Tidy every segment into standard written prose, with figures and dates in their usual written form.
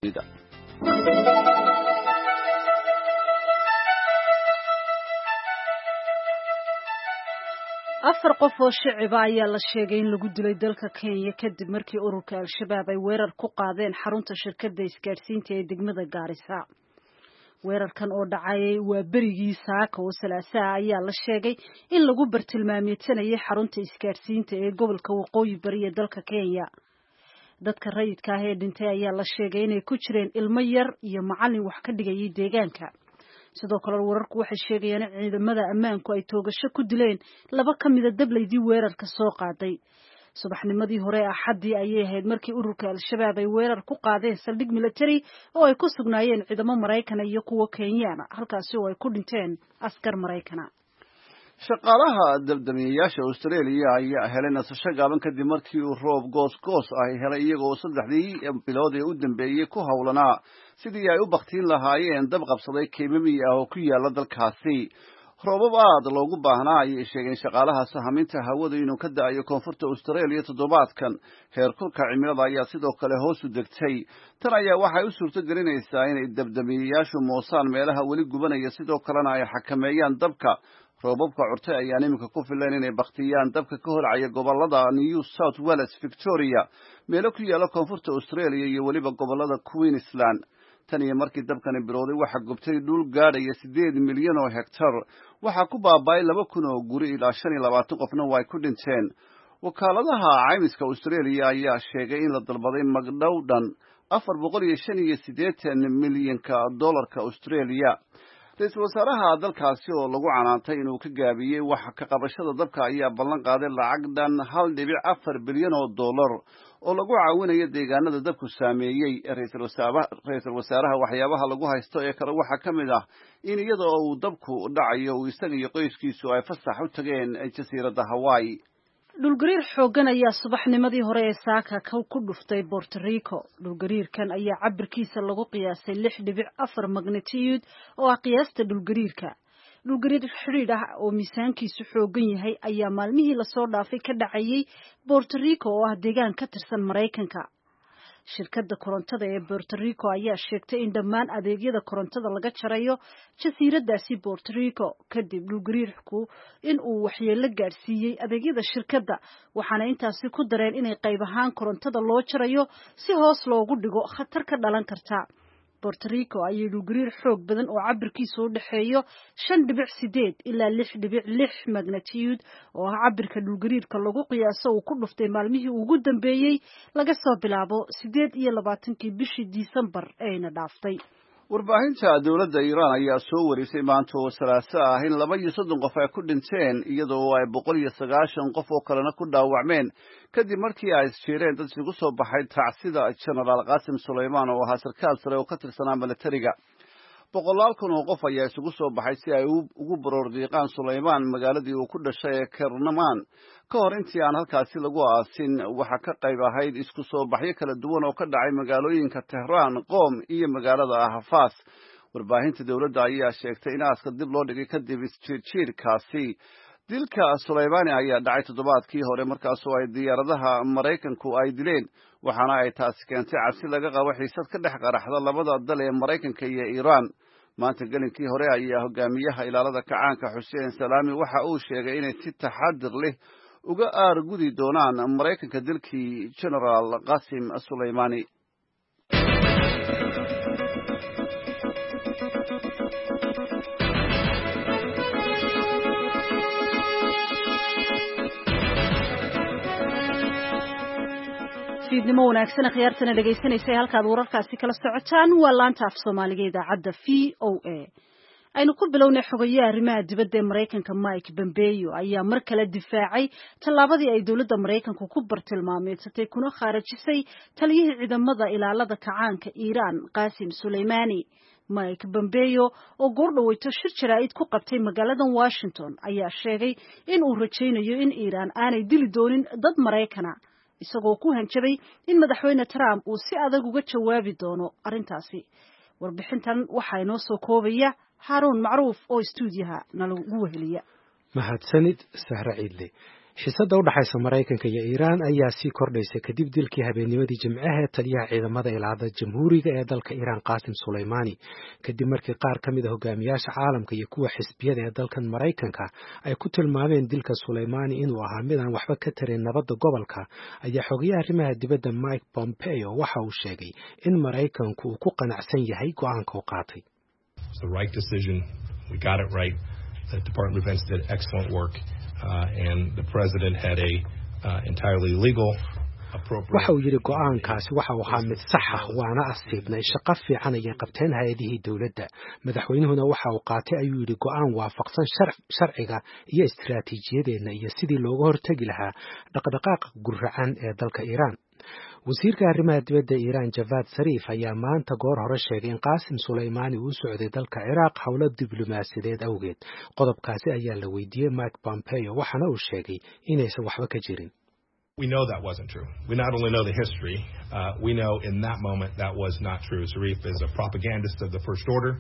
afar qof oo shicib ayaa la sheegay in lagu dilay dalka Kenya kadib markii ururka Al-Shabaab ay weerar ku qaadeen xarunta shirkadda isgaarsiinta ee degmada Garissa. weerarkan oo dhacay waa berigii saaka oo Salaasaa ayaa la sheegay in lagu bartilmaameedsanayay xarunta isgaarsiinta ee gobolka Waqooyi Bari ee dalka Kenya. dadka rayidka ah ee dhintay ayaa la sheegay inay ku jireen ilmo yar iyo macallin wax ka dhigayay deegaanka. sidoo kale wararku waxay sheegayaan in ciidamada ammaanku ay toogasho ku dileen laba ka mid ah dableydii weerarka soo qaaday. subaxnimadii hore Axadii ayay ahayd markii ururka Al-Shabaab ay weerar ku qaadeen saldhig military oo ay ku sugnaayeen ciidamo Mareykan iyo kuwa Kenyan halkaas oo ay ku dhinteen askar Mareykan. shaqaalaha dabdamiyeyaasha Australia ayaa helay nasasho gaaban kadib markii uu roob goos ay helay iyagoo 3 bilood ee u dambeeyay ku hawlanaa sidii ay u baqtiin lahaayeen dab qabsaday keemami ah oo ku yaala dalkaasi. roobab aad loogu baahnaa ayay sheegeen shaqaalaha sahaminta hawada inuu ka da'ayo koonfurta Australia toddobaadkan. heerkulka cimilada ayaa sidoo kale hoos u degtay. tan ayaa waxay u suurto gelinaysaa inay dabdamiyeyaashu moosaan meelaha weli gubanaya sidoo kalena ay xakameeyaan dabka. roobabka curtay ayaa iminka ku filan inay baktiyaan dabka ka holcaya gobolada New South Wales, Victoria, meelo ku yaala koonfurta Australia iyo weliba gobolada Queensland. tan iyo markii dabkani bilowday waxa gubtay dhul gaadhaya 8 milyan oo hektar. waxa ku baaba'ay 2,000 oo guri ilaa 25 qofna way ku dhinteen. wakaaladaha caymiska Australia ayaa sheegay in la dalbaday magdhow dhan 485 milyan dollarka Australia. ra'iisul wasaaraha dalkaasi oo lagu canaantay inuu ka gaabiyey wax ka qabashada dabka ayaa ballan qaaday lacag dhan 1.4 bilyan oo dollar oo lagu caawinayo deegaanada dabku saameeyey. ra'iisul wasaaraha waxyaabaha lagu haysto ee kale waxa ka mid ah in iyada oo uu dabku dhacayo uu isaga iyo qoyskiisu ay fasax u tageen jasiiradda Hawaii. dhulgariir xooggan ayaa subaxnimadii hore ee saaka ku dhuftay Puerto Rico. dhulgariirkan ayaa cabirkiisa lagu qiyaasay 6.4 magnitude oo ah qiyaasta dhulgariirka. dhulgariir xiriir ah oo miisaankiisu xooggan yahay ayaa maalmihii la soo dhaafay ka dhacayay Puerto Rico oo ah deegaan ka tirsan Mareykanka. shirkadda korontada ee Puerto Rico ayaa sheegtay in dhammaan adeegyada korontada laga jarayo jasiiradaasi Puerto Rico kadib dhulgariirku in uu waxyeello gaarsiiyey adeegyada shirkadda, waxaana intaasi ku dareen inay qayb ahaan korontada loo jarayo si hoos loogu dhigo khatar ka dhalan karta. Puerto Rico ayay dhulgariir xoog badan oo cabirkiisu u dhaxeeyo 5.8 ilaa 6.6 magnitude oo ah cabirka dhulgariirka lagu qiyaaso uu ku dhuftay maalmihii ugu dambeeyay laga soo bilaabo 28 bishii Disembar ayna dhaaftay. warbaahinta dawladda Iran ayaa soo warisay maanta oo Salaaso ah in 32 qof ay ku dhinteen iyadoo ay 190 qof oo kalena ku dhaawacmeen kadib markii ay isjeereen dad isugu soo baxay tacsida General Qasim Sulaymaan oo ahaa sarkaal sare oo ka tirsanaa militariga. 100,000 oo qof ayaa isugu soo baxay si ay ugu baroordiiqaan Sulaymaan magaaladii uu ku dhashay ee Kerman. ka hor intii aan halkaasi lagu aasin waxa ka qayb ahayd isku soo baxyo kala duwan oo ka dhacay magaalooyinka Tehran, Qom iyo magaalada Hafas. warbaahinta dawladda ayaa sheegtay in aaska dib loo dhigay kadib isjiirkaasi. dilka Sulaymaan ayaa dhacay toddobaadkii hore markaas oo ay diyaaradaha Mareykanku ay dileen, waxaana ay taasi keentay cabsi laga qabo xiisad ka dhex qaraxda labada dal ee Mareykanka iyo Iran. maanta galinkii hore ayaa hogaamiyaha ilaalada kacaanka Hussein Salami waxa uu sheegay inay si taxadir leh uga aargudi doonaan Mareykanka dilkii General Qasim Sulaymaani. fiidnimo wanaagsan khiyaartana dhageysanaysa halkaad wararkaasi kala socotaan waa laanta af Soomaaliga idaacadda VOA. aynu ku bilownay xogayaha arrimaha dibadda ee Mareykanka Mike Pompeo ayaa mar kale difaacay tallaabadii ay dawladda Mareykanku ku bartilmaameedsatay kuna khaarajisay taliyihii ciidamada ilaalada kacaanka Iran Qasim Sulaymaani. Mike Pompeo oo goordhaweyto shir jaraa'id ku qabtay magaalada Washington ayaa sheegay in uu rajaynayo in Iran aanay dili doonin dad Mareykana, isagoo ku hanjabay in madaxweyne Trump uu si adag uga jawaabi doono arrintaasi. warbixintan waxaa inoo soo koobaya Haroon Macruuf oo stuudiyaha nalagu weheliya. mahadsanid Sahra Ciidle. xiisadda u dhaxaysa Maraykanka iyo Iiraan ayaa sii kordhaysay kadib dilkii habeennimadii Jimcaha ee taliyaha ciidamada ilaalada jamhuuriga ee dalka Iiraan Qaasim Sulaymaani kadib markii qaar ka mid ah hogaamiyaasha caalamka iyo kuwa xisbiyada ee dalkan Maraykanka ay ku tilmaameen dilka Sulaymaani inuu ahaa mid aan waxba ka tarin nabadda gobolka ayaa xogayaha arrimaha dibadda Mike Pompeo waxa uu sheegay in Maraykanku uu ku qanacsan yahay go'aanka uu qaatay. It's the right decision. We got it right. The Department of Defense did excellent work. And the president had a entirely legal appropriate. Waxa uu yiri go'aankaasi waxa uu ahaa mid sax ah waana asiibnay shaqo fiican ay qabteen hay'adihii dawladda madaxweynuhuna waxa uu qaatay ayuu yiri go'aan waafaqsan sharciga iyo istiraatiijiyadeena iyo sidii looga hortagi lahaa dhaqdhaqaaqa gurracan ee dalka Iiraan. wasiirka arrimaha dibadda Iiraan Javad Zarif ayaa maanta goor hore sheegay in Qaasim Sulaymaani uu socday dalka Ciraaq hawlo diblomaasiyadeed awgeed qodobkaasi ayaa la weydiiyay Mike Pompeo waxaana uu sheegay inaysan waxba ka jirin. We know that wasn't true. We not only know the history, we know in that moment that was not true. Zarif is a propagandist of the First Order.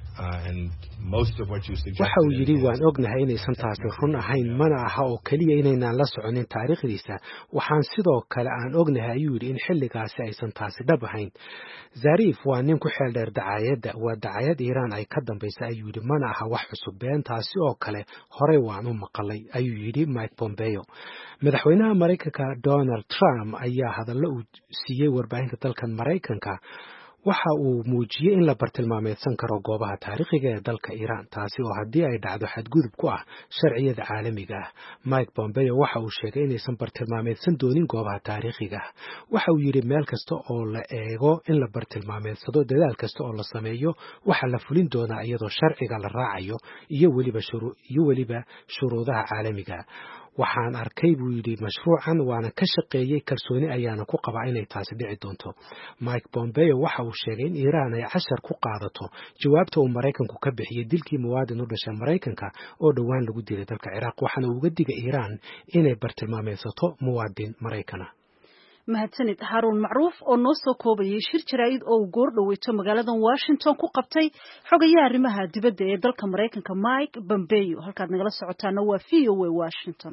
Waxa uu yidhi waan ognahay inaysan taasi run ahayn mana aha oo keliya inaynaan la soconin taariikhdiisa waxaan sidoo kale aan ognahay ayuu yidhi in xilligaasi aysan taasi dhab ahayn. Zarif waa nin ku xeel dheer dacaayadda waa dacaayad Iiraan ay ka dambaysa ayuu yidhi mana aha wax cusub beentaasi oo kale horey waan u maqalay ayuu yidhi Mike Pompeo. Madaxweynaha Maraykanka Donald Trump ayaa hadallo uu siiyey warbaahinta dalkan Maraykanka waxa uu muujiyay in la bartilmaameedsan karo goobaha taariikhiga ee dalka Iiraan taasi oo haddii ay dhacdo xadgudub ku ah sharciyada caalamiga ah. Mike Pompeo waxa uu sheegay inaysan bartilmaameedsan doonin goobaha taariikhiga ah. Waxa uu yidhi meel kasta oo la eego in la bartilmaameedsado dadaal kasta oo la sameeyo waxa la fulin doonaa iyadoo sharciga la raacayo iyo weliba shuruudaha caalamiga waxaan arkay buu yidhi mashruucan waana ka shaqeeyay kalsooni ayaana ku qabaa inay taasi dhici doonto. Mike Pompeo waxa uu sheegay in Iiraan ay cashar ku qaadato jawaabta uu Maraykanku ka bixiyay dilkii muwaadin u dhashay Maraykanka oo dhowaan lagu dilay dalka Ciraaq waxaana uu uga digay Iiraan inay bartilmaameedsato muwaadin Maraykana. mahadsanid Haruun Macruuf oo noo soo koobayay shir jaraa'id oo uu goor dhaweeyo magaalada Washington ku qabtay xogayaha arrimaha dibadda ee dalka Maraykanka Mike Pompeo halkaad nagala socotaana waa VOA Washington.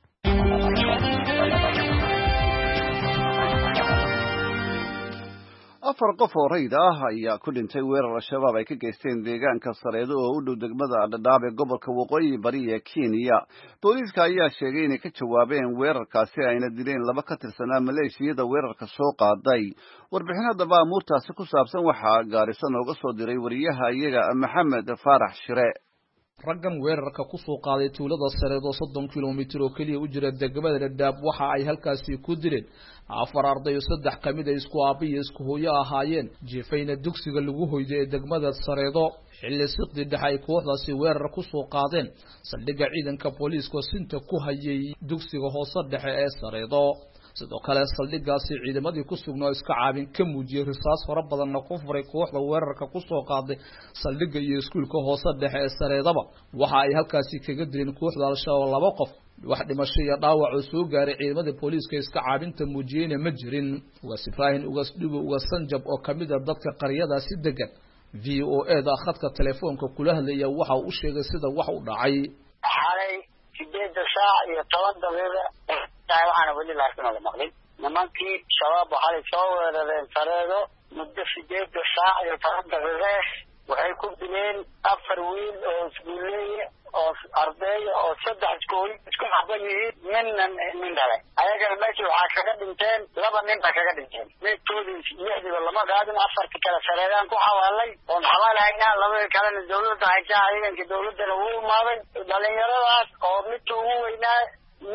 afar qof oo rayd ah ayaa ku dhintay weerar al-shabaab ay ka geysteen deegaanka Sareedo oo u dhow degmada Dhadhaab ee gobolka Waqooyi Bari ee Kenya. Booliiska ayaa sheegay inay ka jawaabeen weerarkaasi ayna dileen 2 ka tirsanaa maleeshiyada weerarka soo qaaday. Warbixinada baamuurtaasi ku saabsan waxaa Gaarisa nooga soo diray wariyaha iyaga Maxamed Faarax Shire. raggan weerarka ku soo qaaday tuulada Sareedo 30 kilomitir oo kaliya u jira degmada Dhadhaab waxa ay halkaasi ku dileen 4 arday oo 3 kamid ah isku aabiye isku hooyo ahaayeen jeefayna dugsiga lagu hoyday ee degmada Sareedo xilli siqdi dhaxay kooxdaasi weerar ku soo qaadeen saldhigga ciidanka booliiska sinta ku hayay dugsiga hoose dhexe ee Sareedo. sidoo kale saldhiggaasi ciidamadii ku sugnaa iska caabin ka muujiyay risaas fara badan oo furay kooxda weerarka ku soo qaaday saldhigga iyo iskuulka hoose dhexe ee Sareedaba waxa ay halkaasi kaga dileen kooxda al-shabaab 2 qof wax dhimasho iyo dhaawac oo soo gaaray ciidamada booliiska iska caabinta muujiyayna ma jirin. Ugaas Ibrahim Ugaas Dhubo Ugaas Sanjab oo kamid ah dadka qaryadaasi degan VOA-da khadka telefoonka kula hadlaya waxa uu sheegay sida wax u dhacay. xalay 8 saac iyo 10 daqiiqo waxaana weli laakiin la maqlin nimankii shabaab waxay soo weerareen Sareedo muddo 8 saac iyo 10 daqiiqo waxay ku dileen 4 wiil oo iskuuleeye oo arday oo 3 iskool isku xaban yihiin min dhalay ayagana meeshii waxaa kaga dhinteen 2 nin baa kaga dhinteen meedkoodii 6 lama qaadin 4 kale Sareedaan ku xawaalay oo xawaalahayna 2 kalena dawladda ay ka ciidanka dawladda uu imaaday dhalinyaradaas oo mid ugu weynaa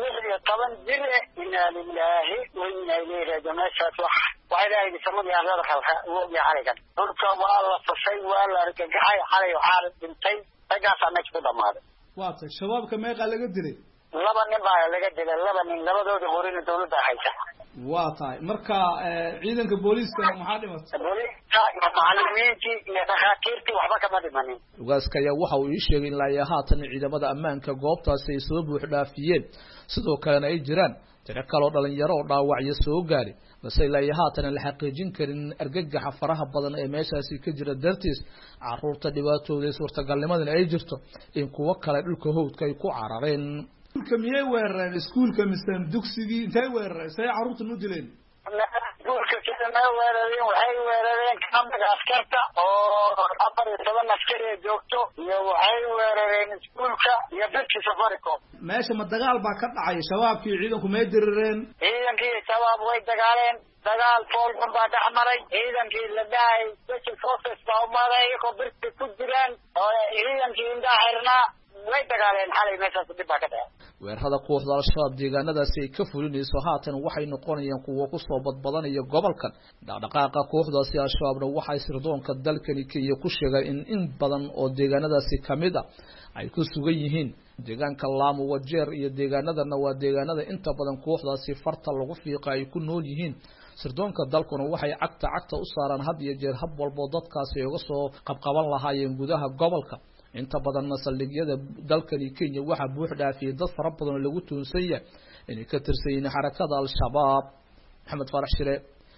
16 jir inna lillahi wa inna ilayhi raaji'uun waxay samad yaallada khalqa oo yahay dhulka waa la fasay waa la argagaxay xalay waxa dhintay tagaasa meesha ku dhamaaday waata shabaabka meeqa laga dilay 2 nin baa laga dilay 2 nin labadooda horina dawladda haysa waa tahay marka ciidanka booliiska maxaa dhimatay booliiska macallimiintii iyo dhakhaatiirtii waxba kama dhimanin. Ugaaska ayaa waxa uu sheegay in la haatan ciidamada ammaanka goobtaasi ay soo buux dhaafiyeen sidoo kalena ay jiraan tiro kale oo dhalinyaro oo dhaawacyo soo gaaray balse la haatan la xaqiijin karin argagaxa faraha badan ee meeshaasi ka jira dartiis caruurta dhibaatooda suurtagalnimadana ay jirto in kuwa kale dhulka howdka ay ku carareen. كمية ويران سكول كمستان دوكسيدي انتهي ويران سي عروض النودلين guurka sida ma weerareen waxay weerareen kamid askarta oo 14 askari joogto iyo waxay weerareen iskuulka iyo dadkii Safaricom meesha ma dagaal baa ka dhacay shabaabkii ciidanku ma dirireen ciidankii shabaab way dagaaleen dagaal foolxun baa dhexmaray ciidankii la dhahay special forces baa u maray oo birti ku jiraan oo ciidankii indaa xirnaa way dagaaleen xalay meeshaas dib baa ka dhacay weerarada kooxda al-shabaab deegaanadaasi ay ka fulinayso haatan waxay noqonayaan kuwo ku soo badbadanaya gobolkan dhaqdhaqaaqa kooxdaasi al-shabaabna waxay sirdoonka dalkani Kenya ku sheegeen in badan oo deegaanadaasi kamid ah ay ku sugan yihiin deegaanka Lamu Wajeer iyo deegaanadana waa deegaanada inta badan kooxdaasi farta lagu fiiqay ku nool yihiin sirdoonka dalkuna waxay cagta u saaraan had iyo jeer hab walba dadkaasi uga soo qabqaban lahaayeen gudaha gobolka inta badan saldhigyada dalkani Kenya waxa buux dhaafiyay dad fara badan oo lagu tuunsan yahay inay ka tirsan xarakada al-shabaab Maxamed Farax Shire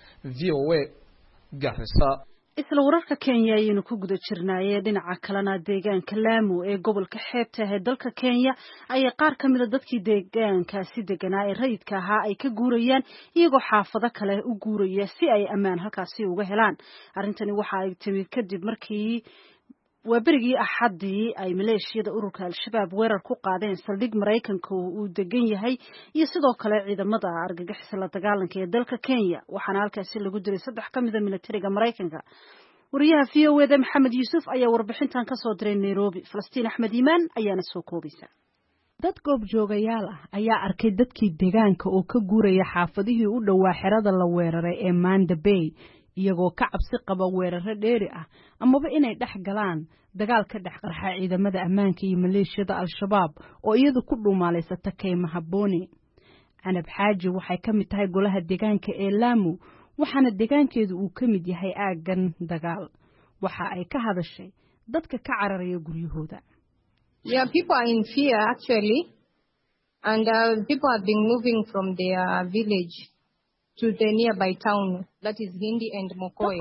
VOA Garissa isla wararka Kenya ayaynu ku guda jirnaayeen dhinaca kalena deegaanka Lamu ee gobolka xeebta ee dalka Kenya ayaa qaar kamid ah dadkii deegaankaasi deganaa ee rayidka ahaa ay ka guurayaan iyagoo xaafado kale u guuraya si ay ammaan halkaasi uga helaan arintani waxa ay timid kadib markii وبرجي أحدي أي ماليشيا أوروكا الشباب ويرر كوقادين سلدق مريكانكو ودقين يهي يصدق كلا عيدا مضى أرجع حسلا تقالن كي دلك كينيا وحنالك سيل قدري صدح كم إذا من التريقة مريكانكا وريها فيه وذا محمد يوسف أي وربحين تان كصدرين نيروبي فلسطين أحمد إيمان أي نسوكو بيسا dad goob joogayaal ah ayaa arkay dadkii deegaanka oo ka guuraya xaafadihii u dhawaa xerada la weeraray ee Manda Bay iyagoo ka cabsi qaba weeraro dheeri ah amaba inay dhex galaan dagaal ka dhex qarxa ciidamada ammaanka iyo maleeshiyada al-shabaab oo iyadu ku dhuumaaleysata kaymaha Boni Anab Xaaji waxay ka mid tahay golaha deegaanka ee Lamu waxaana deegaankeedu uu ka mid yahay aagan dagaal waxa ay ka hadashay dadka ka cararaya guryahooda Yeah, people are in fear actually, and people have been moving from their village to the nearby town, that is Hindi and Mokoe.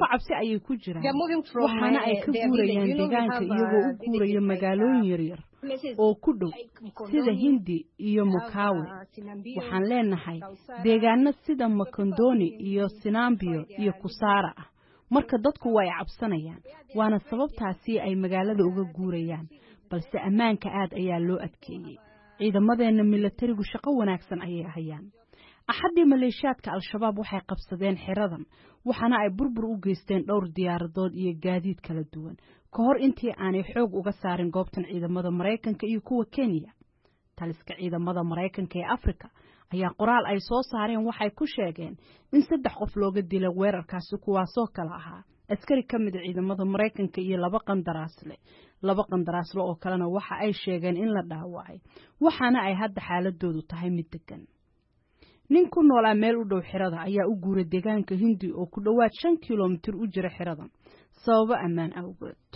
They are moving from their village. You know, we have guuraya magaalooyin yaryar oo ku dhow sida Hindi iyo Mokawe. Waxaan leenahay deegaano sida Makondoni iyo Sinambio iyo Kusara ah. Marka dadku way cabsanayaan, waana sababtaasi ay magaalada uga guurayaan. balse ammaanka aad ayaa loo adkeeyay ciidamadeena militarigu shaqo wanaagsan ayay hayaan axadii maleeshiyaadka al-shabaab waxay qabsadeen xeradan waxaana ay burbur u geysteen dhowr diyaaradood iyo gaadiid kala duwan ka hor intii aanay xoog uga saarin goobtan ciidamada Mareykanka iyo kuwa Kenya taliska ciidamada Mareykanka ee Afrika ayaa qoraal ay soo saareen waxay ku sheegeen in 3 qof looga dilay weerarkaasi kuwaasoo kala ahaa askari ka mid ah ciidamada Mareykanka iyo 2 qandaraasle oo kalena waxa ay sheegeen in la dhaawacay waxaana ay hadda xaaladoodu tahay mid degan nin ku noolaa meel u dhow xirada ayaa u guuray deegaanka Hindi oo ku dhawaad 5 kiiloomitir u jira xiradan sababo ammaan awgeed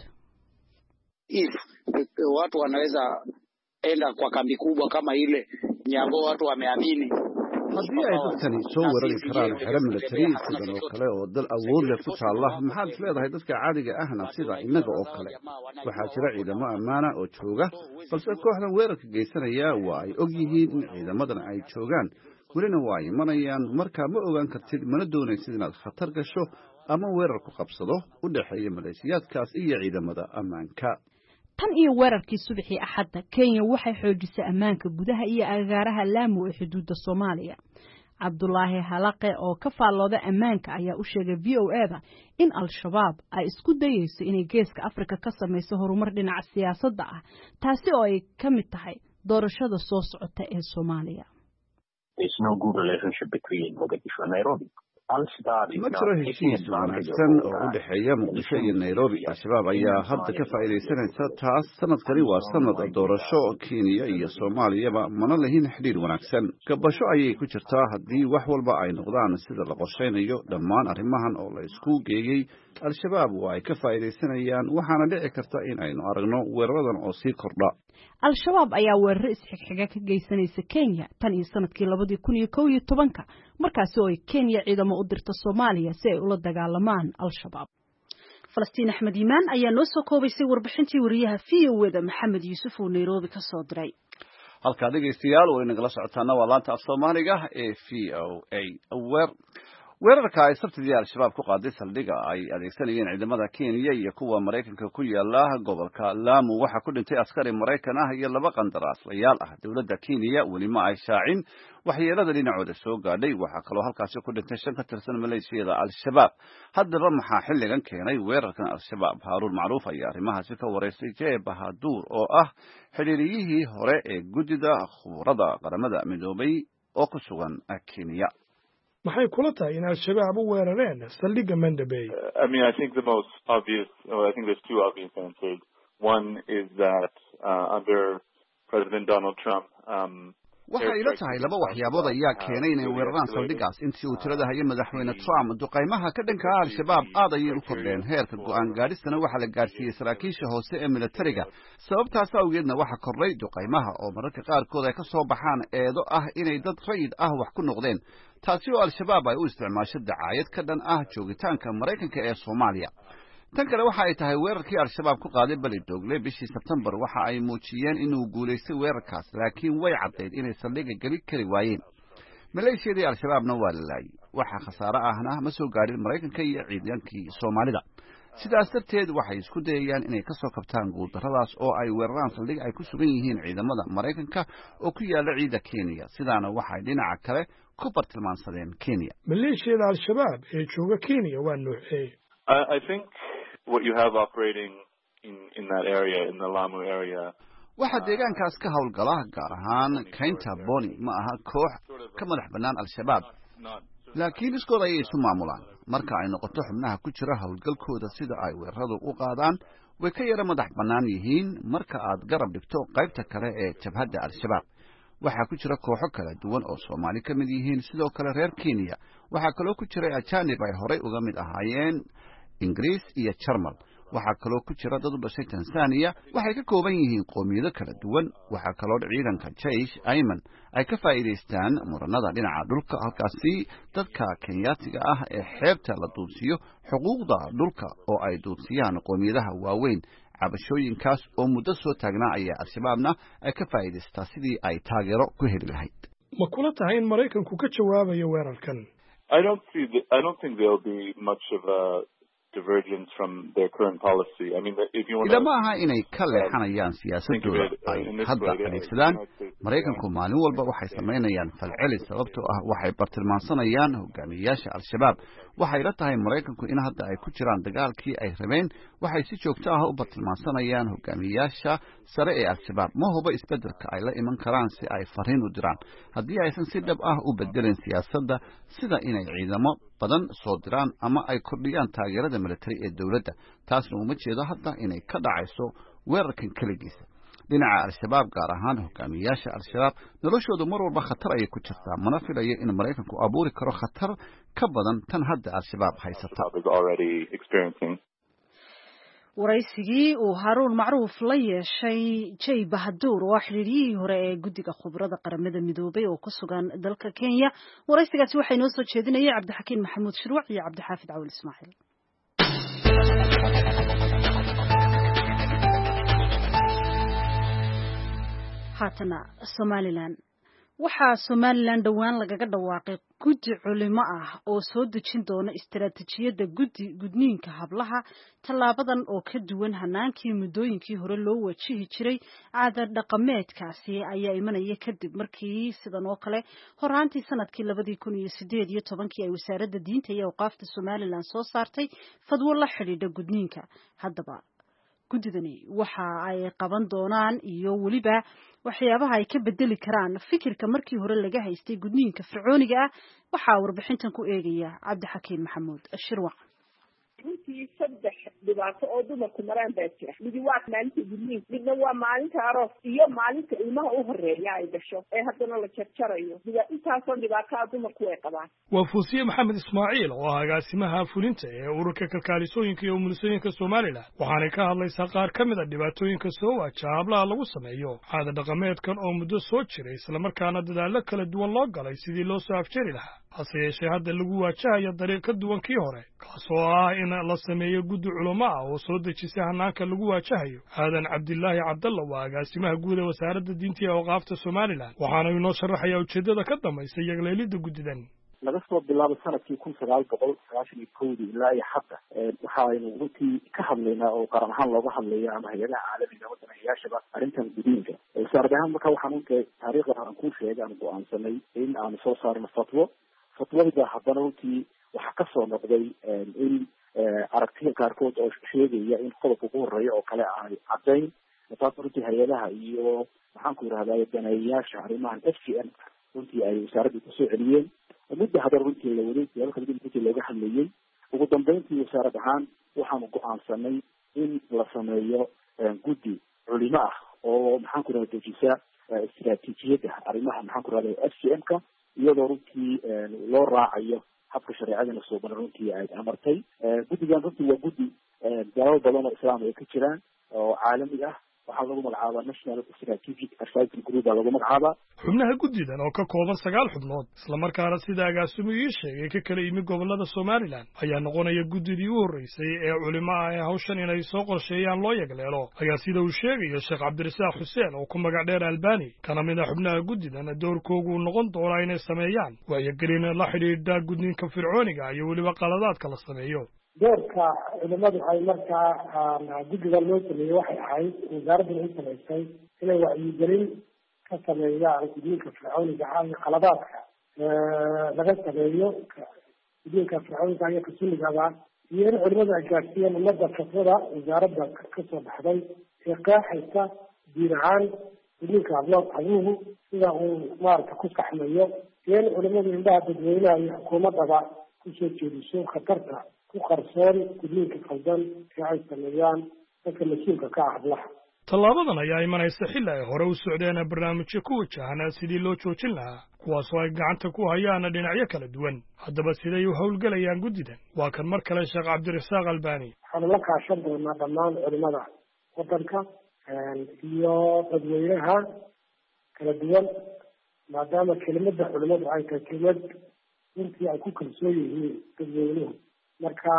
watu wanaweza enda kwa kambi kubwa kama ile nyambo watu wameamini haddii ay dadkani soo weerari karaan xero militari sidan oo kale oo dal awood leh ku taala maxaad leedahay dadka caadiga ahna sida inaga oo kale waxaa jira ciidamo ammaana oo jooga balse kooxdan weerarka geysanaya waa ay og yihiin in ciidamadan ay joogaan welina waa imanayaan markaa ma ogaan kartid mana doonaysid inaad khatar gasho ama weerar ku qabsado u dhaxeeya maleeshiyaadkaas iyo ciidamada ammaanka tan iyo weerarkii subaxii axadda Kenya waxay xoojisay ammaanka gudaha iyo agagaaraha Lamu ee xuduudda Soomaaliya Cabdullaahi Halaqe oo ka faallooda ammaanka ayaa u sheegay VOA-da in al-shabaab ay isku dayayso inay geeska Afrika ka samayso horumar dhinaca siyaasadda ah taasi oo ay ka mid tahay doorashada soo socota ee Soomaaliya There's no good relationship between Mogadishu and Nairobi ma jiro heshiis wanaagsan oo u dhexeeya Muqdisho iyo Nairobi al-shabaab ayaa hadda ka faa'iideysanaysa taas sanadkani waa sanad doorasho Kenya iyo Soomaaliya mana lahayn xiriir wanaagsan gabasho ayay ku jirtaa haddii wax walba ay noqdaan sida la qorsheynayo dhammaan arrimahan oo la isku geeyay al-shabaab waa ay ka faa'iideysanayaan waxaana dhici karta in aynu aragno weeraradan oo sii kordha al-shabaab ayaa weerar isxigxiga ka geysanaysa Kenya tan iyo sanadkii 2011 markaas oo Kenya ciidamo u dirta Soomaaliya si ay ula dagaalamaan al-shabaab Falastiin Axmed Iimaan ayaa noo soo koobaysay warbixintii wariyaha VOA-da Maxamed Yuusuf oo Nairobi ka soo diray halkaa dhegaystayaal way nagala socotaana waa laanta af soomaaliga ee VOA. weerarka ay sabtidii al-shabaab ku qaaday saldhiga ay adeegsanayeen ciidamada Kenya iyo kuwa Mareykanka ku yaala gobolka Lamu waxa ku dhintay askari Mareykan ah iyo 2 qandaraaslayaal ah. Dowladda Kenya weli ma ay shaacin waxyeelada dhinacooda soo gaadhay. Waxa kaloo halkaasi ku dhintay 5 ka tirsan maleeshiyada al-shabaab. Haddaba maxaa xilligan keenay weerarkan al-shabaab? Haruun Macruuf ayaa arrimahaasi ka wareystay Jay Bahadur oo ah xiriiriyihii hore ee gudida khubarada qaramada midoobay oo ku sugan Kenya. maxay kula tahay in al-shabaab u weerareen saldhigga Mandabey? I mean, I think the most obvious, I think there's 2 obvious answers. One is that under President Donald Trump, waxa ila tahay 2 waxyaabood ayaa keenay inay weeraraan saldhiggaas. Intii uu tirada hayay madaxweyne Trump, duqaymaha ka dhanka ah al-shabaab aad ayay u kordheen. Heerka go'aan gaadhistana waxa la gaarsiiyay saraakiisha hoose ee militariga. Sababtaas awgeedna waxa kordhay duqaymaha oo mararka qaarkood ay ka soo baxaan eedo ah inay dad rayid ah wax ku noqdeen. taasi oo al-shabaab ay u isticmaasho dacaayad ka dhan ah joogitaanka Mareykanka ee Soomaaliya. tan kale waxa ay tahay weerarkii al-shabaab ku qaaday Ballydoogle bishii Sebtembar waxa ay muujiyeen inuu guuleystay weerarkaas, laakiin way caddeyd inay saldhigga geli kari waayeen. maleeshiyadii al-shabaabna waa la laayay. waxa khasaare ahna ma soo gaadhin Mareykanka iyo ciidankii Soomaalida. sidaas darteed waxay isku dayayaan inay ka soo kabtaan guuldarradaas oo ay weeraraan saldhig ay ku sugan yihiin ciidamada Mareykanka oo ku yaala ciida Kenya. sidaana waxay dhinaca kale ku bartilmaansadeen Kenya. maleeshiyada al-shabaab ee jooga Kenya waa nuuxay. I think what you have operating in that area, in the Lamu area, waxa deegaankaas ka howlgala gaar ahaan Kaynta Boni ma aha koox ka madax bannaan al-shabaab, laakiin iskooda ayay isu maamulaan. marka ay noqoto xubnaha ku jira howlgalkooda sida ay weeraradu u qaadaan way ka yara madax bannaan yihiin marka aad garab dhigto qaybta kale ee jabhadda al-shabaab. waxaa ku jira kooxo kala duwan oo Soomaali ka mid yihiin, sidoo kale reer Kenya. waxaa kaloo ku jira ajaanib ay horey uga mid ahaayeen Ingiriis iyo Jarmal. waxaa kaloo ku jira dad u dhashay Tansaaniya. waxay ka kooban yihiin qoomiyado kala duwan. waxaa kaloo ciidanka Jaysh Ayman ay ka faa'iideystaan muranada dhinaca dhulka, halkaasi dadka Kenyaatiga ah ee xeebta la duudsiyo xuquuqda dhulka oo ay duudsiyaan qoomiyadaha waaweyn. cabashooyinkaas oo muddo soo taagnaa ayaa al-shabaabna ay ka faa'iideystaa sidii ay taageero ku heli lahayd. ma kula tahay in Mareykanku ka jawaabayo weerarkan? I don't think there'll be much of a divergence from their current policy. I mean, if you want to... ilama aha inay ka leexanayaan siyaasadooda ay hadda adeegsadaan. Mareykanku maalin walba waxay samaynayaan falceli, sababtoo ah waxay bartilmaansanayaan hogaamiyayaasha al-shabaab. waxay la tahay Mareykanku in hadda ay ku jiraan dagaalkii ay rabeen. waxay si joogto ah u bartilmaansanayaan hogaamiyayaasha sare ee al-shabaab. ma hubo isbeddelka ay la iman karaan si ay fariin u diraan haddii aysan si dhab ah u bedelin siyaasadda, sida inay ciidamo badan soo diraan ama ay kordhiyaan taageerada militari ee dowladda. taasna uma jeedo hadda inay ka dhacayso weerarkan keligiisa. dhinaca al-shabaab gaar ahaan hogaamiyayaasha al-shabaab noloshoodu mar walba khatar ayay ku jirtaa. mana filayo in Mareykanku abuuri karo khatar ka badan tan hadda al-shabaab haysata. waraysigii uu Haruun Macruuf la yeeshay Jay Bahadur oo xiriiriyihii hore ee guddiga khubarada qaramada midoobay oo ku sugan dalka Kenya. waraysigaasi waxay noo soo jeedinayay Cabdixakiin Maxamuud Shirwac iyo Cabdixaafid Cawil Ismaaciil. haatana Somaliland. waxaa Somaliland dhawaan lagaga dhawaaqay guddi culimo ah oo soo dejin doona istiraatiijiyadda gudniinka hablaha. tallaabadan oo ka duwan hanaankii muddooyinkii hore loo wajihi jiray caada dhaqameedkaasi ayaa imanaya kadib markii sidan oo kale horaantii sanadkii 2018 ay wasaaradda diinta iyo awqaafta Somaliland soo saartay fadwo la xidhiidha gudniinka. haddaba guddidani waxa ay qaban doonaan iyo weliba waxyaabaha ay ka bedeli karaan fikirka markii hore laga haystay gudniinka fircooniga ah. waxaa warbixintan ku eegaya Cabdixakiin Maxamuud Shirwac. runtii 3 dhibaato oo dumarku maraan baa jira. mid waa maalinta gudniinka, midna waa maalinta aroos iyo maalinta ilmaha u horeeya ay dhasho ee haddana la jarjarayo. intaasoo dhibaato dumarku ay qabaan. waa Fuusiye Maxamed Ismaaciil oo ah agaasimaha fulinta ee ururka kalkaalisooyinka iyo umulisooyinka Somaliland. waxaanay ka hadlaysaa qaar ka mid ah dhibaatooyinka soo wajaha hablaha lagu sameeyo caada dhaqameedkan oo muddo soo jiray, isla markaana dadaallo kala duwan loo galay sidii loo soo afjari lahaa. hase yeeshee hadda lagu waajahayo dariiq ka duwan kii hore kaasoo ah in la sameeyo guddi culamo ah oo soo dejisay hanaanka lagu waajahayo. aadan cabdilaahi cabdalla waa agaasimaha guud ee wasaaradda diinta iyo awqaafta Somaliland waxaana inoo sharaxayaa ujeeddada ka dambaysa yagleelidda guddidan. laga soo bilaabo sanadkii 1991 ilaa iyo hadda waxaaynu runtii ka hadlaynaa oo qaran ahaan looga hadlaya ama hay'adaha caalamiga wadanayaashaba arrintan guddiinka. wasaarad ahaan marka waxaan untay taariikhda aan ku sheegay aan go'aansanay in aan soo saarno fatwada haddana runtii waxaa ka soo noqday in aragtiya qaarkood oo sheegaya in qodobka ugu horreeya oo kale ay caddayn taas runtii hay-adaha iyo maxaan ku yidhahdaa daneeyayaasha arrimahan FGM runtii ay wasaaradda kusoo celiyeen muddo haddana runtii la waday siyaabo kala duwan runtii looga hadlayay. ugu dambeyntii wasaarad ahaan waxaanu go'aansanay in la sameeyo guddi culimo ah oo maxaan ku yidhahda dejisa istiraatiijiyadda arrimaha maxaan ku yidhahda FGM-ka iyadoo runtii loo raacayo habka shareecadana suuban runtii ay amartay. guddigan runtii waa guddi dalal badan oo islaam ay ka jiraan oo caalami ah. waxaa lagu magacaabaa National Strategic Advisory Group lagu magacaabaa. xubnaha guddidan oo ka kooban 9 xubnood isla markaana sida agaasimuhu ii sheegay ka kala yimid gobolada Somaliland ayaa noqonaya guddidii u horeysay ee culimo ah ee hawshan inay soo qorsheeyaan loo yagleelo. ayaa sida uu sheegayo Sheekh Cabdirasaaq Xuseen oo ku magac dheer Albani kana mid ah xubnaha guddidan doorkoodu noqon doona inay sameeyaan waayagelin la xidhiidha gudniinka fircooniga iyo weliba qaladaadka la sameeyo. doorka culimadu ay markaa guddiga loo sameeyey waxay ahayd wasaaradda u samaysay inay wacyigelin ka sameeyaan gudniinka fircooniga ah iyo qaladaadka laga sameeyo gudniinka fircooniga iyo kasunigaba iyo in culimadu ay gaarsiiyeen ummadda fatwada wasaaradda kasoo baxday ee qeexaysa diin ahaan gudniinka habluhu sida uu maarata ku saxmayo iyo in culimadu indhaha dadweynaha iyo xukuumaddaba kusoo jeediso khatarta ku qarsoon gudniinka khaldan ee ay sameeyaan dadka mas-uulka ka ah hablaha. tallaabadan ayaa imanaysa xilli ay hore u socdeen barnaamijyo ku wajahan sidii loo joojin lahaa kuwaasoo ay gacanta ku hayaan dhinacyo kala duwan. haddaba siday u howlgelayaan guddidan waa kan mar kale Sheekh Cabdirasaaq Albani. waxaanu la kaashan doonaa dhammaan culimada waddanka iyo dadweynaha kala duwan maadaama kelimada culimadu ay tahay kelimad runtii ay ku kalsoon yihiin dadweynuhu. marka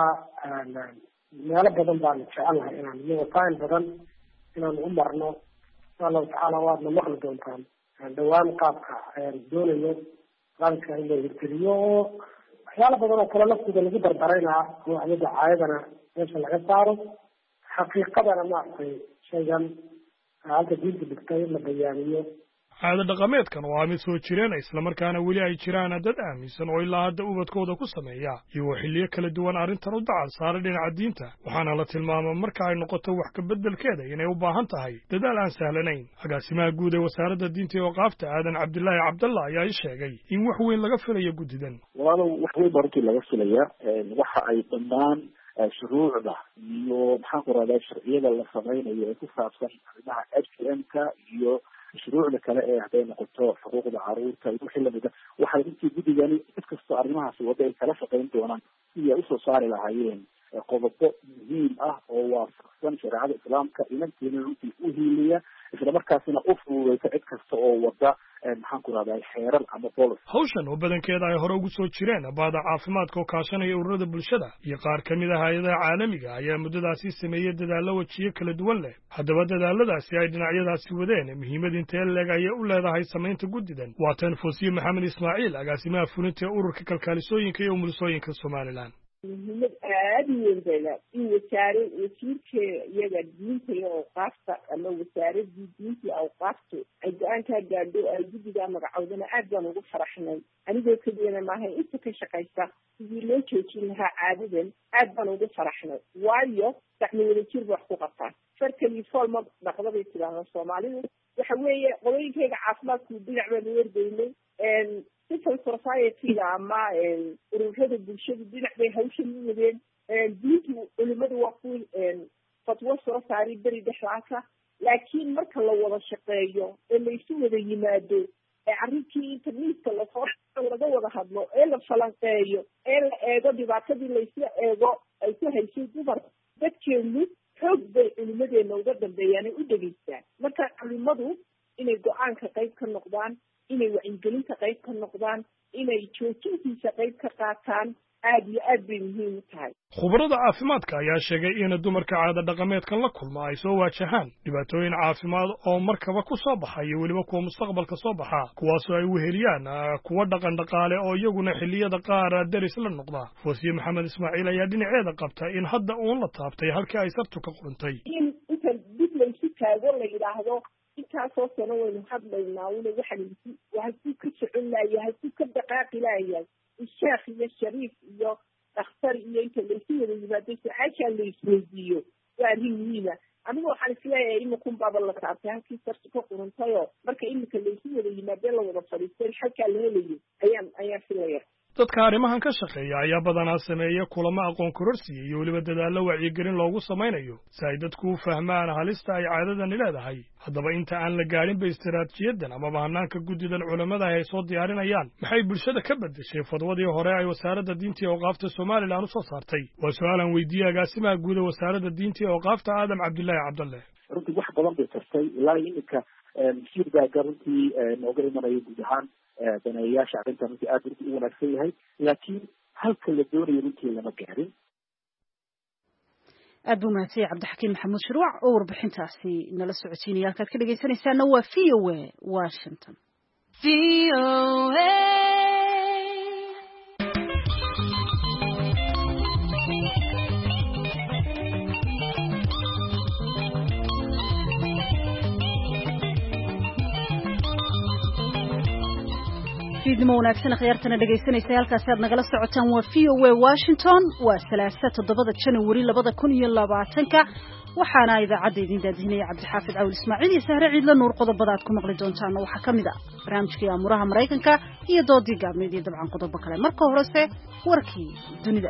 meelo badan baanu jecelnahay inaan iyo wasaa'il badan inaanu u marno insha allahu tacaala waadna maqli doontaan dhawaan qaabka doonayo qaabka in la hirgeliyo oo waxyaalo badan oo kale laftooda lagu dardaraynaa noocyada caayadana meesha laga saaro xaqiiqadana maaragtay shaygan halka diinta dhigtay in la bayaaniyo. caado dhaqameedkan waa mid soo jireen isla markaana weli ay jiraan dad aaminsan oo ilaa hadda ubadkooda ku sameeya iyagoo xilliyo kala duwan arrintan u dacal saaray dhinaca diinta waxaana la tilmaama marka ay noqoto wax ka beddelkeeda inay u baahan tahay dadaal aan sahlanayn. agaasimaha guud ee wasaaradda diinta iyo awqaafta aadan cabdilaahi cabdalla ayaa ii sheegay in wax weyn laga filayo guddidan. walaalow wax weyn baa runtii laga filaya waxa ay dhammaan shuruucda iyo maxaan ku rahdaa sharciyada la samaynayo ee ku saabsan arrimaha FGM-ka iyo shuruucda kale ee hadday noqoto xuquuqda caruurta iyo wixii lamida waxay runtii guddigani cid kastoo arrimahaasi wadda ay kala shaqayn doonaan sidii ay usoo saari lahaayeen qodobo muhiim ah oo waafaqsan shareecada islaamka inanteena runtii u hiiliya isla markaasina u fududeysa cid kasta oo wadda maxaan ku rahdaa xeerar ama bolos. hawshan oo badankeeda ay hore ugu soo jireen baada caafimaadka oo kaashanaya ururada bulshada iyo qaar ka mid ah hay'adaha caalamiga ayaa muddadaasi sameeyey dadaallo wajiyo kala duwan leh. haddaba dadaaladaasi ay dhinacyadaasi wadeen muhiimad intee leeg ayay u leedahay samaynta guddidan. waa tan Foosiye Maxamed Ismaaciil agaasimaha fulinta ururka kalkaalisooyinka iyo umulisooyinka Somaliland. muhiimad aada u weyn bay leedahay in wasiirka iyaga diinta iyo awqaafta ama wasaaradii diinta iyo awqaaftu ay go-aankaa gaadho ay guddigaa magacowdana aad baan ugu faraxnay. anigoo keliyana maaha inta ka shaqaysa sidii loo joojin lahaa caadadan aad baan ugu faraxnay waayo gacmo wadajir ba wax ku qabtaa farkali foolma dhaqda bay tidhaahdaa soomaalidu. waxa weeye qolooyinkayga caafimaadku dhinac baanu wargeynay civil society-ga ama ururada bulshadu dhinac bay hawshan u wadeen. diintu culimadu waa ku fatwo soo saaray beri dhexdaasa laakiin marka la wada shaqeeyo ee laysu wada yimaado ee arrinkii internetka lasoo laga wada hadlo ee la falanqeeyo ee la eego dhibaatadii laysla eego ay ku haysay dumar dadkeenu xoog bay culimadeena uga dambeeyaan ay u dhegeystaan. marka culimadu inay go-aanka qayb ka noqdaan inay wacyigelinta qayb ka noqdaan inay joojintiisa qayb ka qaataan aad iyo aad bay muhiim u tahay. khubarada caafimaadka ayaa sheegay in dumarka caada dhaqameedkan la kulma ay soo waajahaan dhibaatooyin caafimaad oo markaba ku soo baxa iyo weliba kuwa mustaqbalka soo baxa kuwaasoo ay weheliyaan kuwa dhaqan dhaqaale oo iyaguna xilliyada qaar daris la noqda. Foosiye Maxamed Ismaaciil ayaa dhinaceeda qabta in hadda uun la taabtay halkii ay sartu ka quruntay. in inta dib laysu taago la yidhaahdo intaasoo sano waynu hadlaynaa una waxuu ka socon laayahay halkuu ka dhaqaaqi laayahay sheekh iyo shariif iyo dhakhtar iyo inta laysu wada yimaado su-aashaa la isweydiiyo waa arrin muhiima. anigu waxaan isleeyahay imakun baaba la taabtay halkii sartu ka quruntayoo marka imika laysu wada yimaadee la wada fadhiistay halkaa la helayo ayaan filaya. dadka arrimahan ka shaqeeya ayaa badanaa sameeya kulamo aqoon kororsiya iyo weliba dadaallo wacyigelin loogu samaynayo si ay dadku u fahmaan halista ay caadadani leedahay. haddaba inta aan la gaadhinba istiraatiijiyadan amaba hanaanka guddidan culammada ay soo diyaarinayaan maxay bulshada ka beddeshay fadwadii hore ay wasaaradda diinta iyo awqaafta Somaliland u soo saartay? waa su-aalan weydiiyey agaasimaha guud ee wasaaradda diinta iyo awqaafta Aadam Cabdullaahi Cabdalle. runtii wax badan bay tartay ilaa iminka shirkaaga runtii nooga imanayo guud ahaan daneeyayaasha arrintan runtii aad runtii u wanaagsan yahay laakiin halka la doonayo runtii lama gaarin. aad buu mahadsan cabdixakiin maxamuud shirwac oo warbixintaasi nala socodsiinaya. halkaad ka dhegaysanaysaana waa VOA Washington. fiidnimo wanaagsan khiyaartana dhegaysanaysa halkaasi aad nagala socotaan waa VOA Washington. waa 7 January 2020 waxaana idaacadda idin daadinaya Cabdixaafid Cawl Ismaaciil iyo Sahre Ciidla Nuur. qodobada aad ku maqli doontaan waxaa kamid ah barnaamijkii amuraha Mareykanka iyo doodii gaabneed iyo dabcan qodobo kale. marka horese warkii dunida.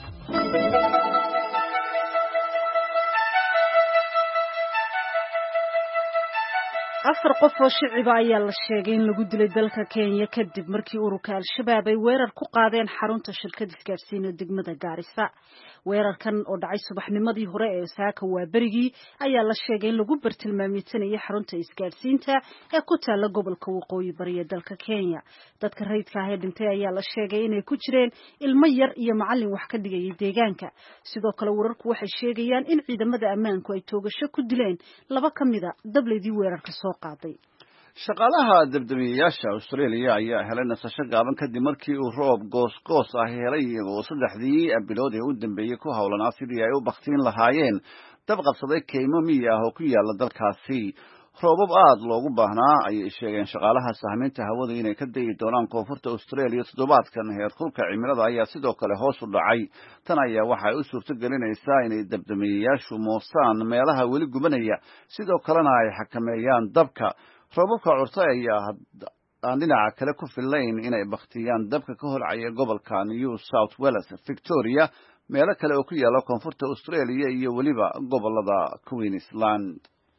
afar qof oo shiciba ayaa la sheegay in lagu dilay dalka Kenya kadib markii ururka Al-Shabaab ay weerar ku qaadeen xarunta shirkad isgaarsiinta degmada Garissa. weerarkan oo dhacay subaxnimadii hore ee saaka waa berigii ayaa la sheegay in lagu bartilmaameedsanayay xarunta isgaarsiinta ee ku taala gobolka waqooyi bari ee dalka Kenya. dadka rayidka ah ee dhintay ayaa la sheegay inay ku jireen ilmo yar iyo macallin wax ka dhigayay deegaanka. sidoo kale wararku waxay sheegayaan in ciidamada ammaanku ay toogasho ku dileen laba ka mid ah dableedii weerarka soo qaaday. shaqaalaha dabdamiyeyaasha Australia ayaa helay nasasho gaaban kadib markii uu roob goos ah helay iyagoo 3 bilood ee u dambeeyay ku hawlanaa sidii ay u baktiin lahaayeen dab qabsaday keymo miyi ah oo ku yaala dalkaasi. roobab aad loogu baahnaa ayay sheegeen shaqaalaha sahminta hawada inay ka dayi doonaan koonfurta Australia toddobaadkan. heerkulka cimilada ayaa sidoo kale hoos u dhacay. tan ayaa waxay u suurto gelinaysaa inay dabdamiyeyaashu moostaan meelaha weli gubanaya sidoo kalena ay xakameeyaan dabka. roobabka curta ayaa aan dhinaca kale ku filayn inay baktiyaan dabka ka holcaya gobolka New South Wales, Victoria, meelo kale oo ku yaala koonfurta Australia iyo weliba gobolada Queensland.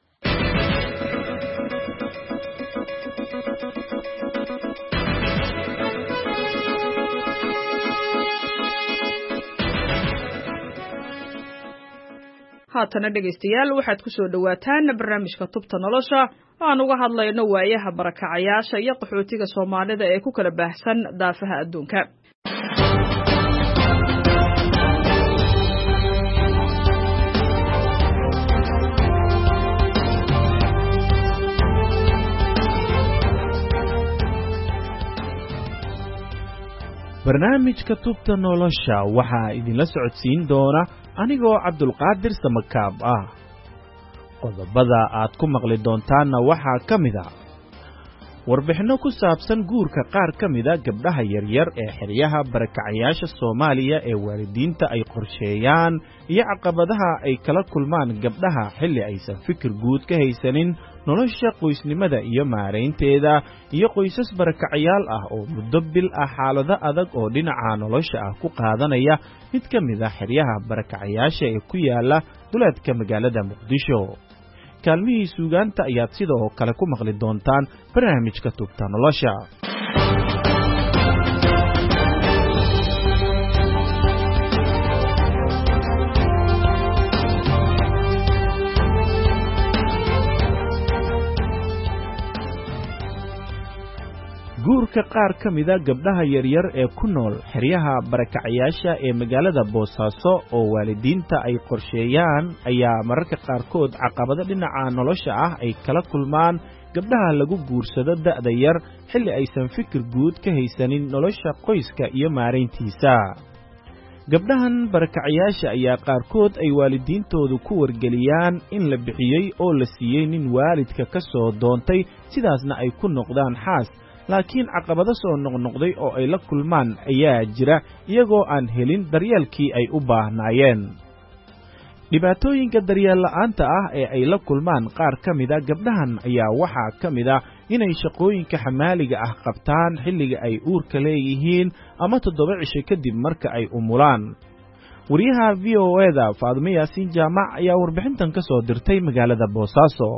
haatana dhegaystayaal waxaad ku soo dhawaataan barnaamijka tubta nolosha aan uga hadlayno waayaha barakacayaasha iyo qaxootiga Soomaalida ee ku kala baahsan daafaha adduunka. barnaamijka tubta nolosha waxaa idinla socodsiin doona anigoo Cabdulqaadir Samakaab ah. qodobada aad ku maqli doontaanna waxaa ka mid ah warbixino ku saabsan guurka qaar ka mid ah gabdhaha yaryar ee xeryaha barakacayaasha Soomaaliya ee waalidiinta ay qorsheeyaan iyo caqabadaha ay kala kulmaan gabdhaha xilli aysan fikir guud ka haysanin nolosha qoysnimada iyo maareynteeda iyo qoysas barakacayaal ah oo muddo bil ah xaalado adag oo dhinaca nolosha ah ku qaadanaya mid ka mid ah xeryaha barakacayaasha ee ku yaala duleedka magaalada Muqdisho. kaalmihii suugaanta ayaad sidoo kale ku maqli doontaan barnaamijka tubta nolosha. guurka qaar ka mida gabdhaha yaryar ee ku nool xeryaha barakacayaasha ee magaalada Boosaaso oo waalidiinta ay qorsheeyaan ayaa mararka qaarkood caqabado dhinaca nolosha ah ay kala kulmaan gabdhaha lagu guursado da'da yar xilli aysan fikir guud ka haysanin nolosha qoyska iyo maareyntiisa. gabdhahan barakacayaasha ayaa qaarkood ay waalidiintoodu ku wargeliyaan in la bixiyey oo la siiyey nin waalidka ka soo doontay sidaasna ay ku noqdaan xaas, laakiin caqabado soo noqnoqday oo ay la kulmaan ayaa jira iyagoo aan helin daryeelkii ay u baahnaayeen. dhibaatooyinka daryeel la'aanta ah ee ay la kulmaan qaar ka mida gabdhahan ayaa waxaa ka mid ah inay shaqooyinka xamaaliga ah qabtaan xilliga ay uurka leeyihiin ama 7 cisho kadib marka ay umulaan. wariyaha VOA-da Faadimo Yaasiin Jaamac ayaa warbixintan ka soo dirtay magaalada Boosaaso.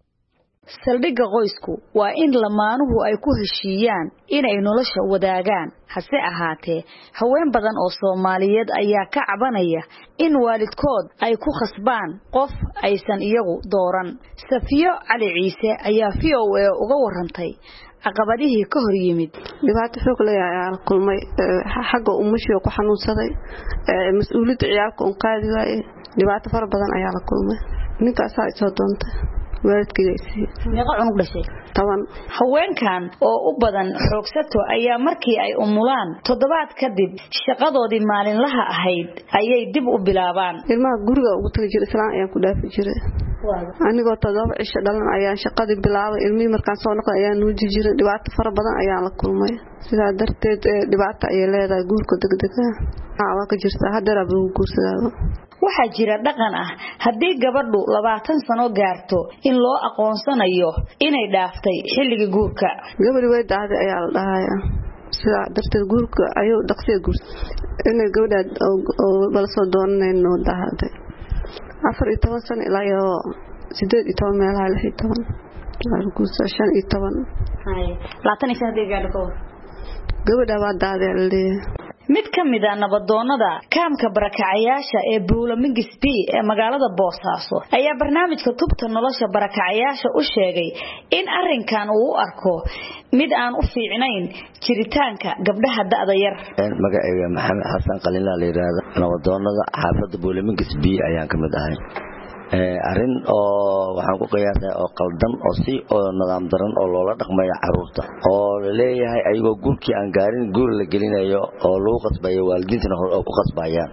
saldhigga qoysku waa in lamaanuhu ay ku heshiiyaan inay nolosha wadaagaan. hase ahaatee haween badan oo Soomaaliyeed ayaa ka cabanaya in waalidkood ay ku khasbaan qof aysan iyagu dooran. Safiyo Cali Ciise ayaa VOA uga warantay caqabadihii ka hor yimid. dhibaato xoog leh ayaa la kulmay xagga umushiyo ku xanuunsaday mas'uuliyadda ciyaalka uu qaadi waayay. dhibaato fara badan ayaa la kulmay. ninkaas ay soo doontay waalidkiisa meeqa cunug dhashay 10. haweenkan oo u badan xoogsato ayaa markii ay umulaan 7 kadib shaqadoodii maalinlaha ahayd ayay dib u bilaabaan. ilmaha guriga ugu tagi jiray islaan ayaan ku dhaafi jiray. anigoo 7 cisho dhalan ayaan shaqadii bilaabay. ilmihii markaan soo noqday ayaan nuuji jiray. dhibaato fara badan ayaan la kulmay. sidaa darteed dhibaato ay leedahay guurka degdega ah waa ka jirta haddana buu guursadaa. waxaa jira dhaqan ah haddii gabadhu 20 sano gaarto in loo aqoonsanayo inay dhaaftay xilliga guurka. gabadhi way daahday ayaa la dhahayaa. sidaa darteed guurka ayuu dhaqsiga guursa inay gabadha oo bal soo doonayno daahday 14 sano ilaa 18 meelaha 16 guursa 15 hay 20 sano gaarto gabadha waa daahday leeyahay. mid ka mid ah nabadoonnada kaamka barakacayaasha ee Buulamingis B ee magaalada Boosaaso ayaa barnaamijka tubta nolosha barakacayaasha u sheegay in arrinkan uu u arko mid aan u fiicnayn jiritaanka gabdhaha da'da yar. magacayga Maxamed Xasan Qaliila la yiraahdo nabadoonnada xaafadda Buulamingis B ayaan ka mid ahay. arrin oo waxaan ku qiyaasay oo qaldan oo si oo nidaam daran oo loola dhaqmayo carruurta oo leeyahay ayagoo guurkii aan gaarin guur la gelinayo oo lagu qasbayo waalidiintana hor oo ku qasbayaan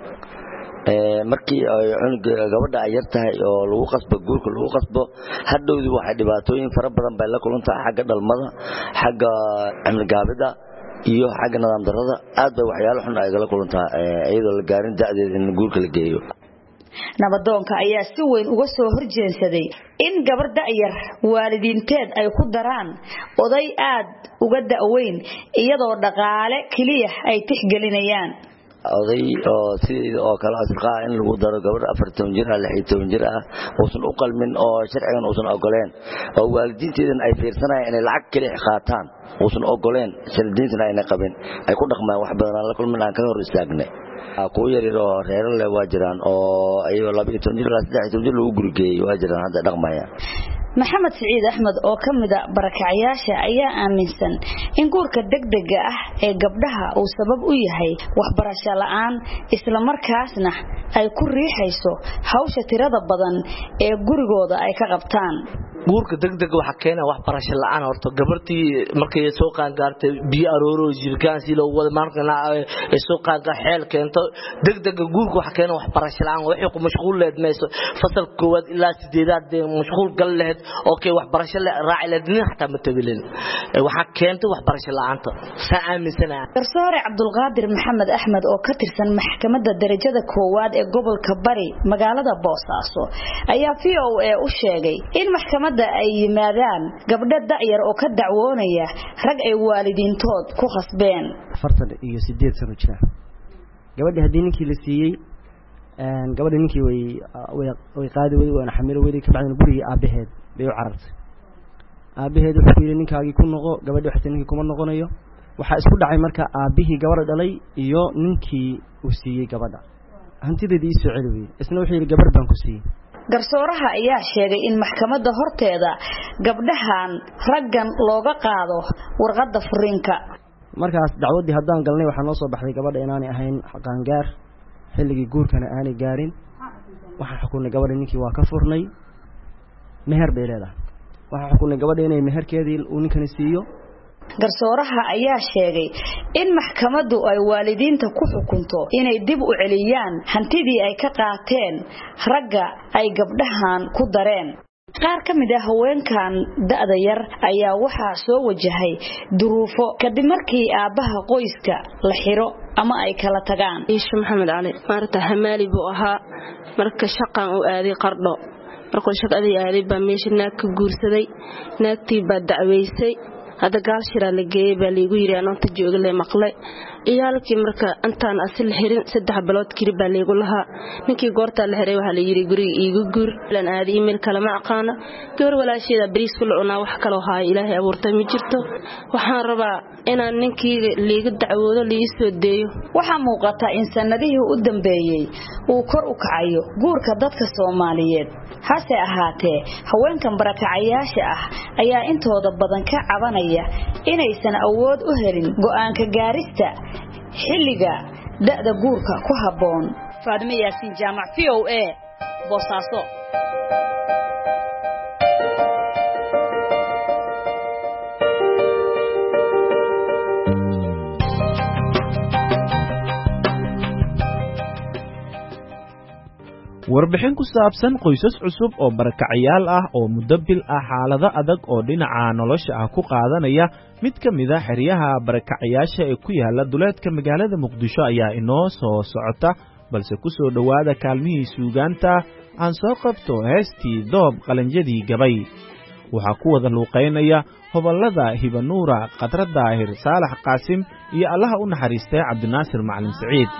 markii ay gabadha ay yar tahay oo lagu qasbo guurka lagu qasbo hadhowdii waxa dhibaatooyin fara badan bay la kulantaa xagga dhalmada xagga cimri gaabida iyo xagga nidaam darrada aad bay waxyaalo xun ay la kulantaa iyadoo la gaarin da'deeda in guurka la geeyo. nabadoonka ayaa si weyn uga soo horjeensaday in gabar da'yar waalidiinteed ay ku daraan oday aad uga da'weyn iyadoo dhaqaale kaliya ay tixgelinayaan. oday oo sidii oo kala asqaa in lagu daro gabar 14 jir ah 16 jir ah uusan u qalmin oo sharcigan uusan ogoleen oo waalidiinteedan ay fiirsanayaan inay lacag kaliya qaataan uusan ogoleen sharcidiisana ay qabin ay ku dhaqmaan wax badan la kulmin aan ka hor istaagnay. ku yaryaroo reer leh waa jiraan oo ayuu 12 jir ilaa 13 jir lagu gurigeeyay waa jiraan hadda dhaqmaya. Maxamed Saciid Axmed oo ka mid ah barakacayaasha ayaa aaminsan in guurka degdega ah ee gabdhaha uu sabab u yahay waxbarasho la'aan isla markaasna ay ku riixayso hawsha tirada badan ee gurigooda ay ka qabtaan. guurka degdega waxa keena waxbarasho la'aan horta gabartii markay soo qaan gaartay biyo arooro jirkaan si loo wada markana ay soo qaan ka xeel keento degdega guurka waxa keena waxbarasho la'aan waxay ku mashquul leedmayso fasal koowaad ilaa 8aad mashquul gal leed okay waxbarasho la raaci leedin xataa ma tagilin waxa keenta waxbarasho la'aanta saaaminsana Garsoore Cabdulqaadir Maxamed Axmed oo ka tirsan maxkamadda darajada koowaad ee gobolka Bari magaalada Boosaaso ayaa VOA u sheegay in maxkamadda ay yimaadaan gabdho da'yar oo ka dacwoonaya rag ay waalidiintood ku khasbeen 48 sano jira gabadha hadii ninkii la siiyay gabadha ninkii way qaadi wayna xamilo wadi ka bacdan guriga aabaheed bay u carartay aabaheed wuxuu yiri ninkaagi ku noqo gabadha waxa ninkii kuma noqonayo waxa isku dhacay marka aabihii gabadha dhalay iyo ninkii uu siiyay gabadha hantideedii soo celiyay isna wuxuu yiri gabar baan ku siiyay garsooraha ayaa sheegay in maxkamadda horteeda gabdhahan raggan looga qaado warqadda furiinka markaas dacwadii haddaan galnay waxaa noo soo baxday gabadha inaanay ahayn qaangaar xilligii guurkana aanay gaarin waxaan xukunay gabadha ninkii waa ka furnay meher bay leedahay waxaan xukunay gabadha inay meherkeedii uu ninkani siiyo garsooraha ayaa sheegay in maxkamaddu ay waalidiinta ku xukunto inay dib u celiyaan hantidii ay ka qaateen ragga ay gabdhahan ku dareen qaar ka mid ah haweenkan da'da yar ayaa waxaa soo wajahay duruufo kadib markii aabaha qoyska la xiro ama ay kala tagaan Iisha Maxamed Cali maarta hamaali buu ahaa marka shaqan uu aaday Qardho markuu shaqadii aaday baa meesha naag ka guursaday naagtii baa dacweysay hada gaal shira la geeyay baa liigu yiri anoonta joogle maqlay iyaalkii marka intaan asil xirin 3 bilood kiri baa liigu lahaa ninkii goorta la xiray waxa la yiri guriga iigu guur lan aadi email kala ma aqaana gabar walaasheeda bariis ku lucuna wax kale oo haay ilaahay abuurtay ma jirto waxaan rabaa inaan ninkii liiga dacwoodo liisoo deeyo waxa muuqata in sanadihii u dambeeyay uu kor u kacayo guurka dadka Soomaaliyeed hase ahaatee haweenkan barakacayaasha ah ayaa intooda badan ka cabanaya inaysan awood u helin go'aanka gaarista xilliga da'da guurka ku haboon Faadime Yaasiin Jaamac VOA Boosaaso warbixin ku saabsan qoysas cusub oo barakacayaal ah oo muddo bil ah xaalado adag oo dhinaca nolosha ah ku qaadanaya mid ka mid ah xeryaha barakacayaasha ee ku yaala duleedka magaalada Muqdisho ayaa inoo soo socota balse ku soo dhawaada kaalmihii suugaanta aan soo qabto heestii doob qalanjadii gabay waxa ku wada luuqeynaya hobalada Hibanuura Qadra Daahir Saalax Qaasim iyo Allah u naxariistay Cabdinaasir Macalin Saciid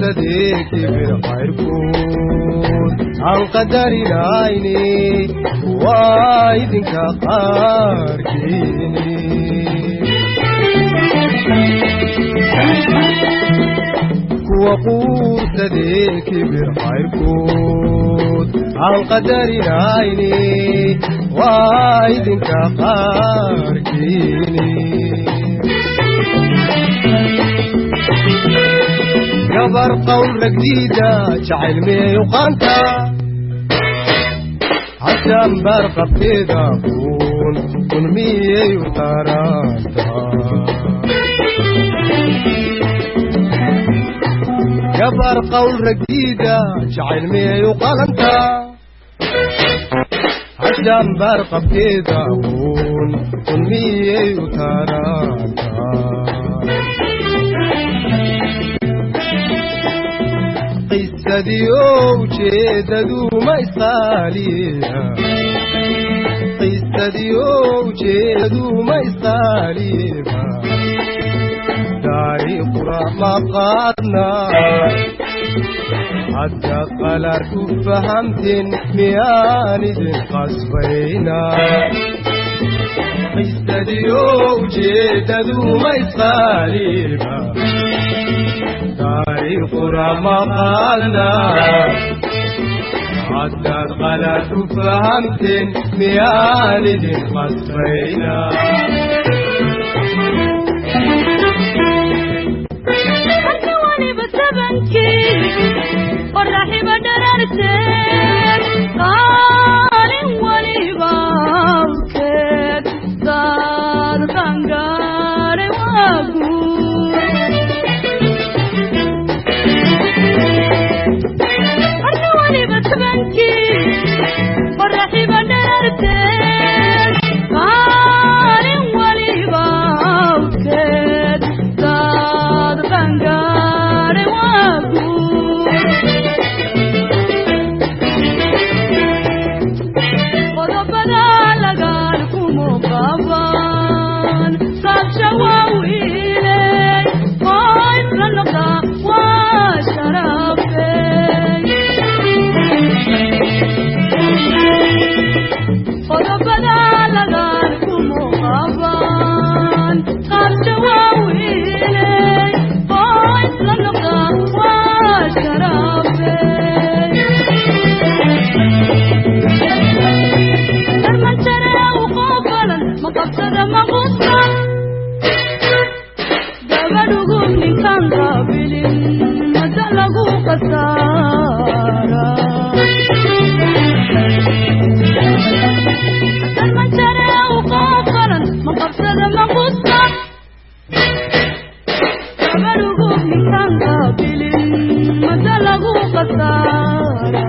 صديق بالخيركون عن قدر العيني وايدك قاركيني وقول صديق بالخيركون عن قدر العيني وايدك قاركيني قبر قول جديدة شعل مي وقانتا حتى مبرقة بكذا كون مي وطرانتا قبر قول جديدة شعل مي وقانتا حتى مبرقة بكذا كون مي وطرانتا قصديو وجددو ما يصاليها قصديو وجددو ما يصاليها داري قرى ما قادنا حتى قلت فهمتن مياني قصبينا قصديو وجددو ما يصاليها تاريخ رمضان عدت غلط فهمت ميالد قصرينا حتواني بسبنكي والرحيب دررتك قالي ولي باوكت صار خنقاري واقول بنكي والرحيب دررتك قاري ولي باوكت صاد بنقاري واقول وربنا لقالكم مقابان صاب شواويلي قايد للنقضاء وشرفي وربنا لقالكم مقابان قال شواويلي قايد للنقضاء وشرفي لما ترى وقابلا مقصد مغصة قبلهم من كان قابلين مدلقوا خسارة لما ترى وقابلا مقصد مغصة قبلهم من كان قابلين مدلقوا خسارة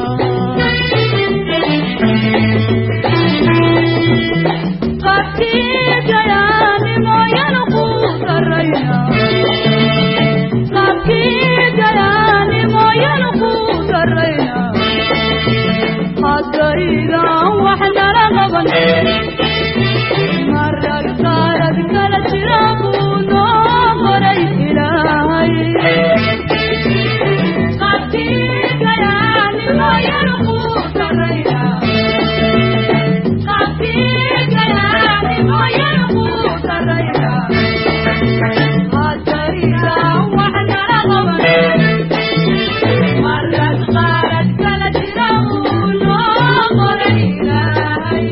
قاتيك يعني ما ينقوص الرينا قاتيك يعني ما ينقوص الرينا حتى إذا وحنا رغبا مرة صارت كلا شرابون وغري إلهي قاتيك يعني ما ينقوص الرينا قاتيك يعني ما ينقوص الرينا حتى إذا وحنا رغبا مرة صارت كلا شرابون وغري إلهي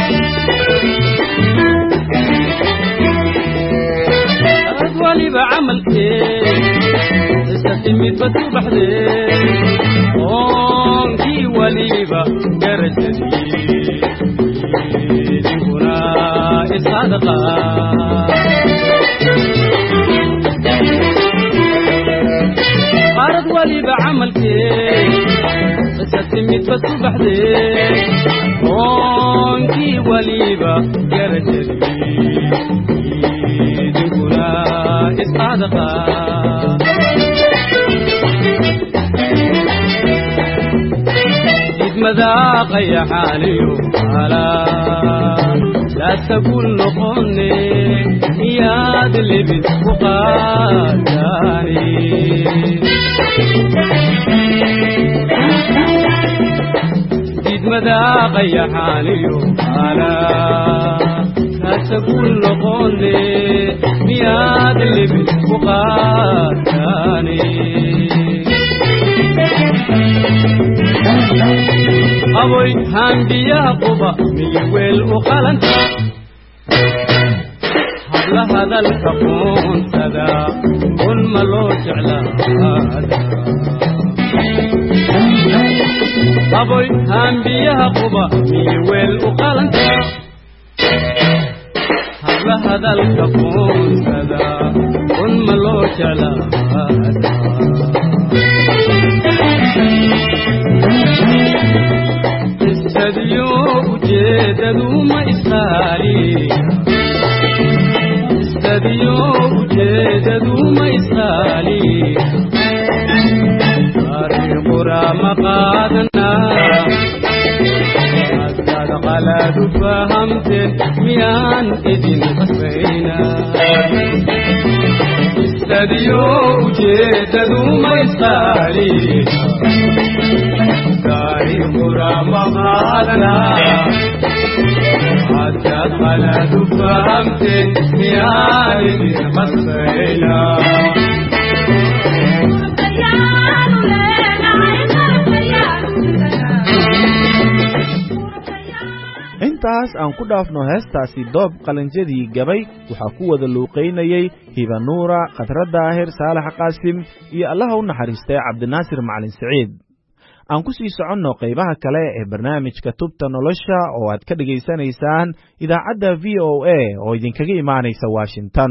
أقوالي بعمل كيف استخدمي فتو بحدي أونكي وليبا درجتي هنا الصادقة قارد ولي بعمل كيف استخدمي فتو بحدي أونكي وليبا درجتي هنا الصادقة مذاق يا حالي لا تقول نقني يا دلي بتقاداني جيد مذاق يا حالي لا تقول نقني يا دلي بتقاداني أبوي هانديا قبا ميويل وقلنت هبل هذا الكفون سدا كل ملوش على هذا أبوي هانديا قبا ميويل وقلنت هبل هذا الكفون سدا كل ملوش على هذا استديو جددو ما إسخالي استديو جددو ما إسخالي طريق رمقادنا أزداد غلاد فهمت ميان إذن قصينا استديو جددو ما إسخالي تاريخ رمضاننا حتى خلد فهمت يا عيد مصرنا intaas aan ku dhaafno heestaasi doob qalanjadii gabay waxaa ku wada luuqaynayay hiba nuura khadra daahir saalax qaasim iyo allaha u naxariistay cabdinaasir macalin siciid aan ku sii soconno qaybaha kale ee barnaamijka tubta nolosha oo aad ka dhegaysanaysaan idaacadda v o a oo idinkaga imaanaysa washington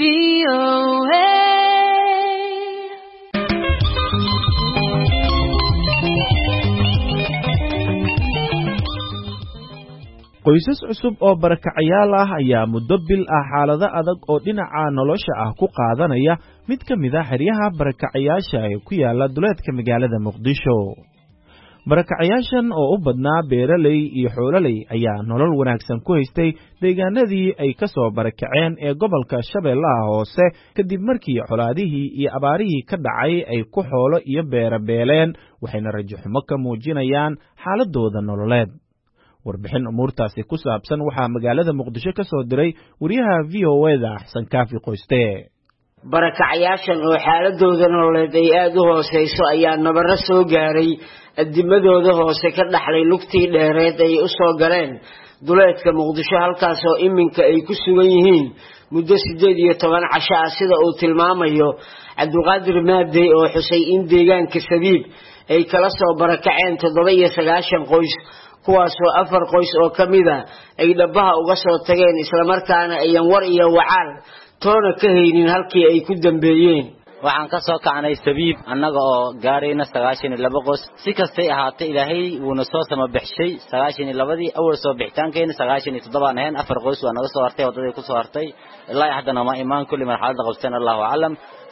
qoysas cusub oo barakacayaal ah ayaa muddo bil ah xaalado adag oo dhinaca nolosha ah ku qaadanaya mid ka mid a xeryaha barakacayaasha ee ku yaala duleedka magaalada muqdisho barakacayaashan oo u badnaa beeraley iyo xoololey ayaa nolol wanaagsan ku haystay deegaanadii ay ka soo barakaceen ee gobolka shabeellaha hoose kadib markii colaadihii iyo abaarihii ka dhacay ay ku xoolo iyo beera beeleen waxayna rajaxumo ka muujinayaan xaaladooda nololeed warbixin umuurtaasi ku saabsan waxaa magaalada muqdisho ka soo diray wariyaha v o da xasan kaafi qoyste barakacayaashan oo xaaladooda nololeed ay aada u hooseyso ayaa nabaro soo gaaray adimadooda hoose ka dhaxlay lugtii dheereed ay u soo galeen duleedka muqdisho halkaasoo iminka ay ku sugan yihiin muddo 18 casho ah sida uu tilmaamayo cabdulqaadir maadey oo xusay in deegaanka sabiib ay kala soo barakaceen 790 qoys kuwaasoo 4 qoys oo ka mid ah ay dhabaha uga soo tageen islamarkaana ayan war iyo wacaal toona ka haynin halkii ay ku dambeeyeen waxaan ka soo kacnay sabiib annaga oo gaarayna 92 qoys si kastay ahaatay ilaahay wuuna soo samabixshay 92dii awal soo bixitaankeena 97 aan ahayn 4 qoys waa naga soo hartay wadadii ku soo hartay ilaa haddana ma imaan kulli marxalada qabsan Allahu a'lam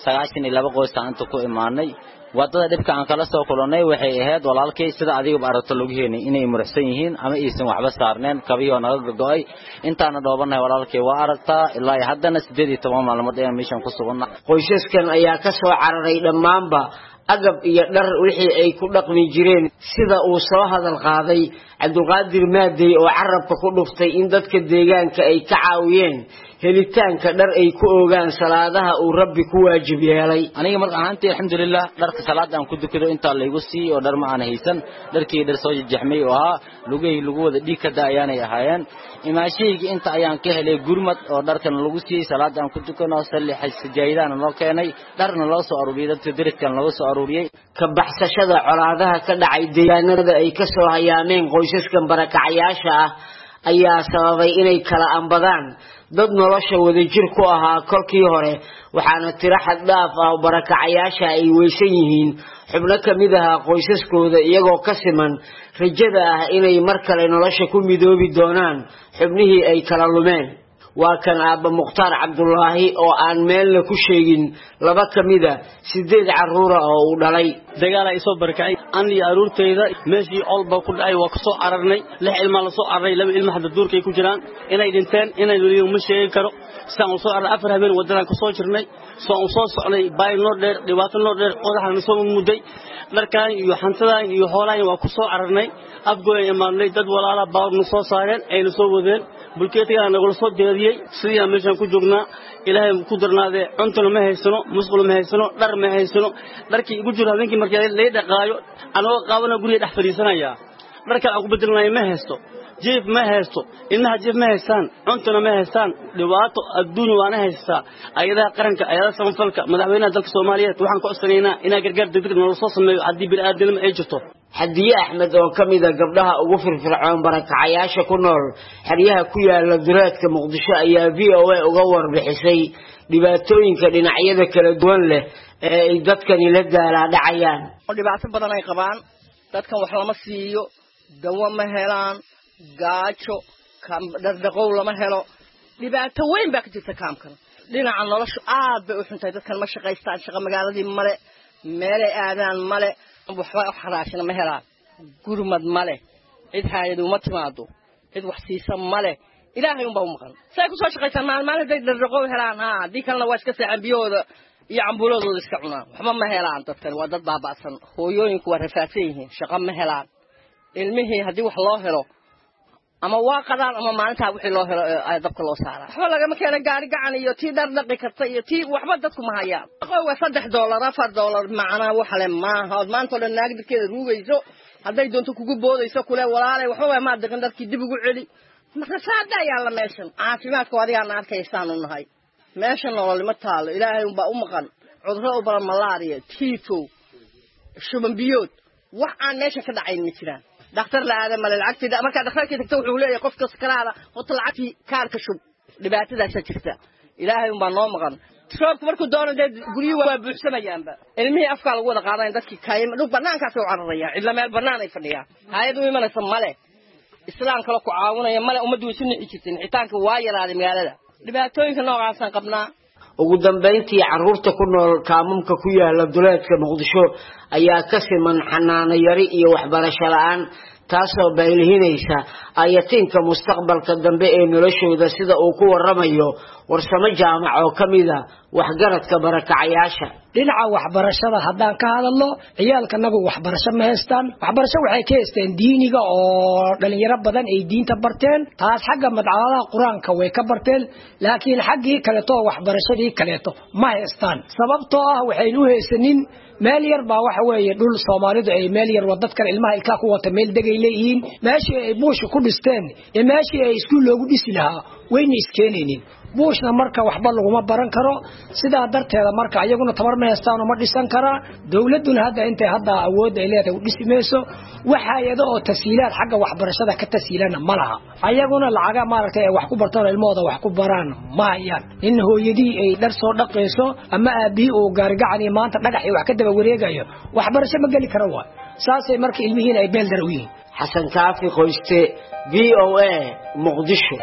92 qoys aan inta ku imaanay wadada dhibka aan kala soo kulannay waxay ahayd walaalkay sida adiga baarato lagu heenay inay murxsan yihiin ama aysan waxba saarneen kabiyo naga go'ay intaana dhoobanay walaalkay waa aragtaa ilaa haddana 18 maalmood ayaan meeshan ku sugnaa qoysaskan ayaa ka soo cararay dhammaanba agab iyo dhar wixii ay ku dhaqmi jireen sida uu soo hadal qaaday cabdulqaadir maadey oo carabka ku dhuftay in dadka deegaanka ay ka caawiyeen helitaanka dhar ay ku oogaan salaadaha uu rabbi ku waajib yeelay aniga marka ahaantii alxamdulillah dharka salaada aan ku dukado inta la igu siiyay oo dhar ma aan haysan dharkii dhar soo jaxmay oo ahaa lugay lagu wada dhiig ka daayaanay ahaayeen imaashayga inta ayaan ka helay gurmad oo dharkan lagu siiyay salaada aan ku dukano salli sajaayadana loo keenay dharna loo soo aruuriyay dadka diriskan lagu soo aruuriyay ka baxsashada colaadaha ka dhacay deegaanada ay ka soo hayaameen qoysaskan barakacayaasha ah ayaa sababay inay kala ambadaan dad nolosha wadajir ku ahaa kolkii hore waxaana tiro xad dhaaf ah barakacayaasha ay weysan yihiin xubno ka mid ah qoysaskooda iyagoo ka siman rajada ah inay mar kale nolosha ku midoobi doonaan xubnihii ay kala lumeen waa kan aabba mukhtaar cabdulaahi oo aan meelna ku sheegin laba ka mida 8 carruur oo uu dhalay dagaal ay soo barkay aan iyo aruurtayda meeshii olba ku dhacay waa ka soo ararnay 6 ilma la soo aray 2 ilma hadda duurkay ku jiraan inay dhinteen inay waliyo ma sheegi karo saan soo aray 4 habeen wadada ka soo jirnay soo socday bay noo dheer dhibaato noo dheer qodaxan soo muday markaan iyo xantadan iyo xoolahan waa ku soo ararnay afgooy imaanay dad walaala baawr soo saareen ay soo wadeen bulkeetiga nagu soo deeriyay sidii meeshan ku joognaa ilaahay ku darnaade cuntuna ma haysano musqul ma haysano dhar ma haysano dharkii ugu jiro habeenkii markii la dhaqaayo anoo qaabana guriga dhex fariisanaya dharka aan ku bedelnay ma haysto jiif ma haysto ilmaha jiif ma haystaan cuntuna ma haystaan dhibaato adduun waana haystaa ayadaha qaranka ayadaha samafalka madaxweynaha dalka Soomaaliyeed waxaan ku codsanaynaa in gargaar degdeg noo soo sameeyo hadii bini'aadanimo ay jirto Hadiye Axmed oo kamida gabdhaha ugu firfircoon barakacayaasha ku nool xeryaha ku yaala duleedka Muqdisho ayaa VOA uga warbixisay dhibaatooyinka dhinacyada kala duwan leh ee ay dadkani la daalaa-dhacayaan dhibaato badan ay qabaan dadkan wax lama siiyo dawo ma helaan gaajo dhaqdhaqow lama helo dhibaato weyn baa ka jirta kaamkan dhinaca noloshu aad bay u xuntahay dadkan ma shaqaystaan shaqo magaaladii male meelay aadaan male waxba xaraashina ma helaan gurmad male cid hay'adu ma timaado cid wax siisa male ilaahay un baa u maqan say ku soo shaqaystaan maalin day dhaqdhaqow helaan hadii kalena waa iska saacan biyooda iyo cambuuladooda iska cunaan waxba ma helaan dadkan waa dad baaba'san hooyooyinku waa rafaadsan yihiin shaqo ma helaan ilmihii hadii wax loo helo ama waa qadaan ama maalinta wixii loo helo ay dabka loo saaraa waxba laga ma keenay gaari gacan iyo tii dhaqdhaqi karta iyo tii waxba dadku ma hayaan waa $3 $4 macna waxa le ma had maanta oo naag dadkeeda ruugayso haday doonto kugu boodayso kule walaalay waxba ma dhaqan dadkii dib ugu celi marka saada yaala meeshan caafimaadka wadiga aan arkaysaan u nahay meeshan nolol ma taalo ilaahay un baa u maqan cudurro u badan malaria tifo shuban biyood wax aan meesha ka dhacayn ma jiraan dhakhtar la aadama lacagtida marka dhakhtarkii tagto wuxuu leeyahay qofka sakaraada qofka lacagtii kaarka shub dhibaatadaas jirta ilaahay un baa noo maqan sababta markuu doono guriyo waa buuxsamayaanba ilmihii afka lagu wada qaadaan dadkii kaayma dhug banaankaas oo cararaya cidla meel banaan ay fadhiyaan hay'adu imanaysa male islaamka la ku caawinaya male umadu isna ijirtin xitaanka waa yaraaday magaalada dhibaatooyinka noocaas aan qabnaa ugu dambeyntii carruurta ku nool kaamamka ku yaala duleedka Muqdisho ayaa ka siman xanaano yari iyo waxbarasho la'aan taasoo baylihinaysa ayatiinka mustaqbalka dambe ee noloshooda sida uu ku waramayo warsamo jaamac oo kamida waxgaradka barakacayaasha dhinaca waxbarashada haddaan ka hadalno ciyaalkanagu waxbarasho ma haystaan waxbarasho waxay ka haysteen diiniga oo dhalinyaro badan ay diinta barteen taas xagga madcadaha quraanka way ka barteen laakiin xaggii kale to waxbarashadii kale to ma haystaan sababtoo ah waxay u haysanin meel yar baa waxa weeye dhul Soomaalidu ay meel yar wadadkan ilmaha ilka ku wata meel degay leeyihiin meeshii ay buush ku dhisteen ee meeshii ay iskuul loogu dhisi lahaa wayna iskeeneenin buushna marka waxba laguma baran karo sidaa darteeda marka ayaguna tabar ma haystaan oo ma dhisan kara dawladuna hadda awood ay leedahay u dhismayso waxa ayada oo tasiilaad xagga waxbarashada ka tasiilana malaha ayaguna lacaga maaragtay wax ku bartaan ilmooda wax ku baraan ma hayaan in hooyadii ay dhar soo dhaqayso ama aabi oo gaarigacani maanta dhagax wax ka daba wareegayo waxbarasho ma gali karo waa saasay marka ilmihiin ay beel dar u yihiin xasan kaafi qoyste VOA Muqdisho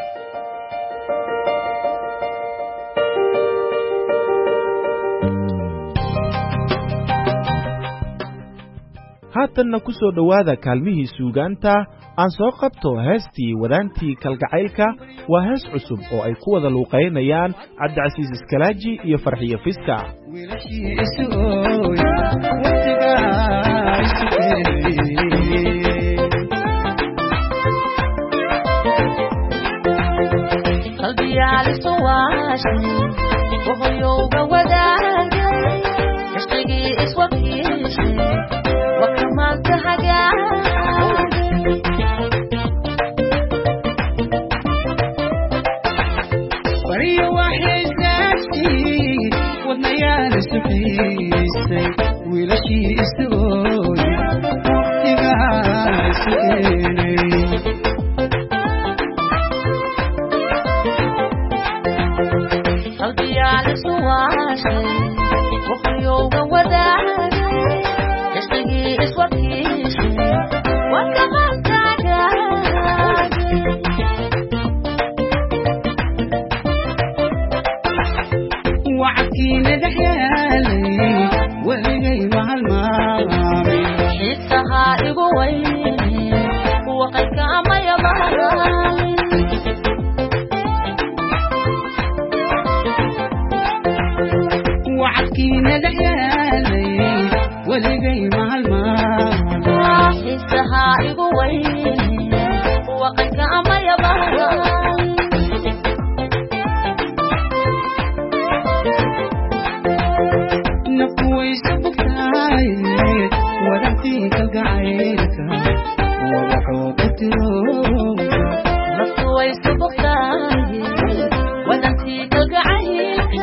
haatanna ku soo dhowaada kaalmihii suugaanta aan soo qabto heestii wadaantii kalgacaylka waa hees cusub oo ay ku wada luuqaynayaan cabdicasiis iskalaaji iyo farxiyo fiska I'll maalmaha xiisaha igu weyn waqtiga ama yabahan naftu way sababtaay wadantii kalgacaylka wadaxoo ku tiro naftu way sababtaay wadantii kalgacaylka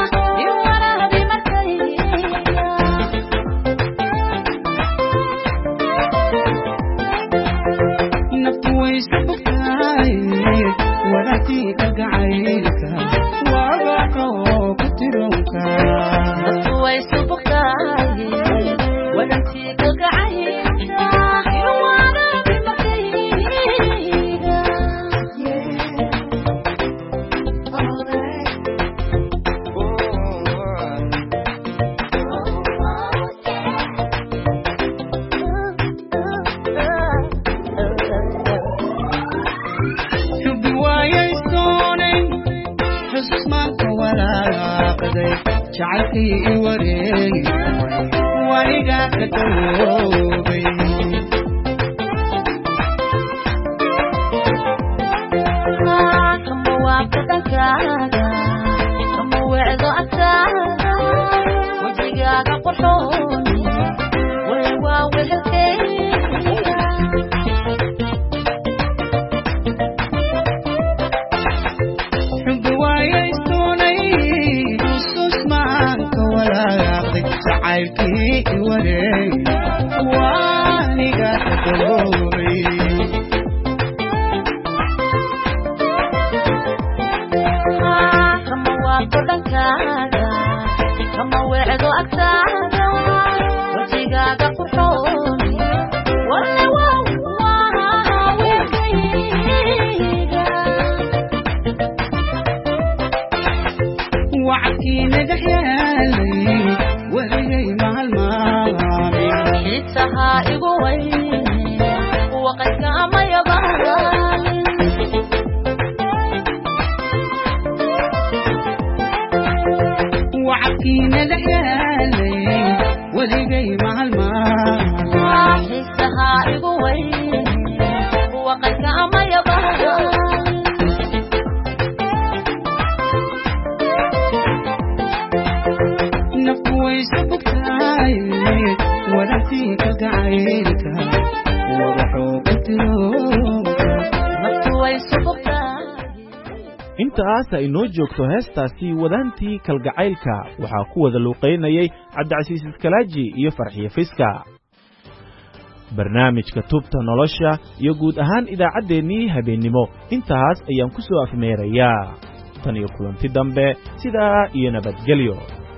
شعرتي وريني وارجع كتوبي كم وقتك كم وعظك وجهك قرحوني ووهلتي عيبكي وري واني قاعدوري كما وقتك كما وعدو أكثر وجيغاك قرحوني ولا وعدكي ندحيالي وهي مع الماضي حيتها إبوين وقد قام يبان وعكينا لحيالي وهي مع الماضي حيتها إبوين وقد قام يبان نفوي سبكتاي ولاتي كقعيلك وضحوك تلوك نفوي سبكتاي intaas ay noo joogto heestaasi wadaantii kalgacaylka waxaa ku wada luuqaynayay cabdicasiis iskalaaji iyo farxiye fiska barnaamijka tubta nolosha iyo guud ahaan idaacaddeenii habeennimo intaas ayaan ku soo afmeerayaa tan iyo kulanti dambe sidaa iyo nabadgelyo.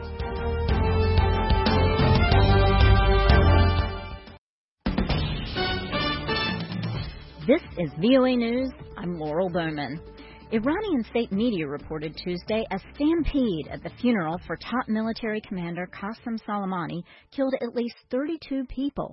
This is VOA News. I'm Laurel Bowman. Iranian state media reported Tuesday a stampede at the funeral for top military commander Qasem Soleimani killed at least 32 people.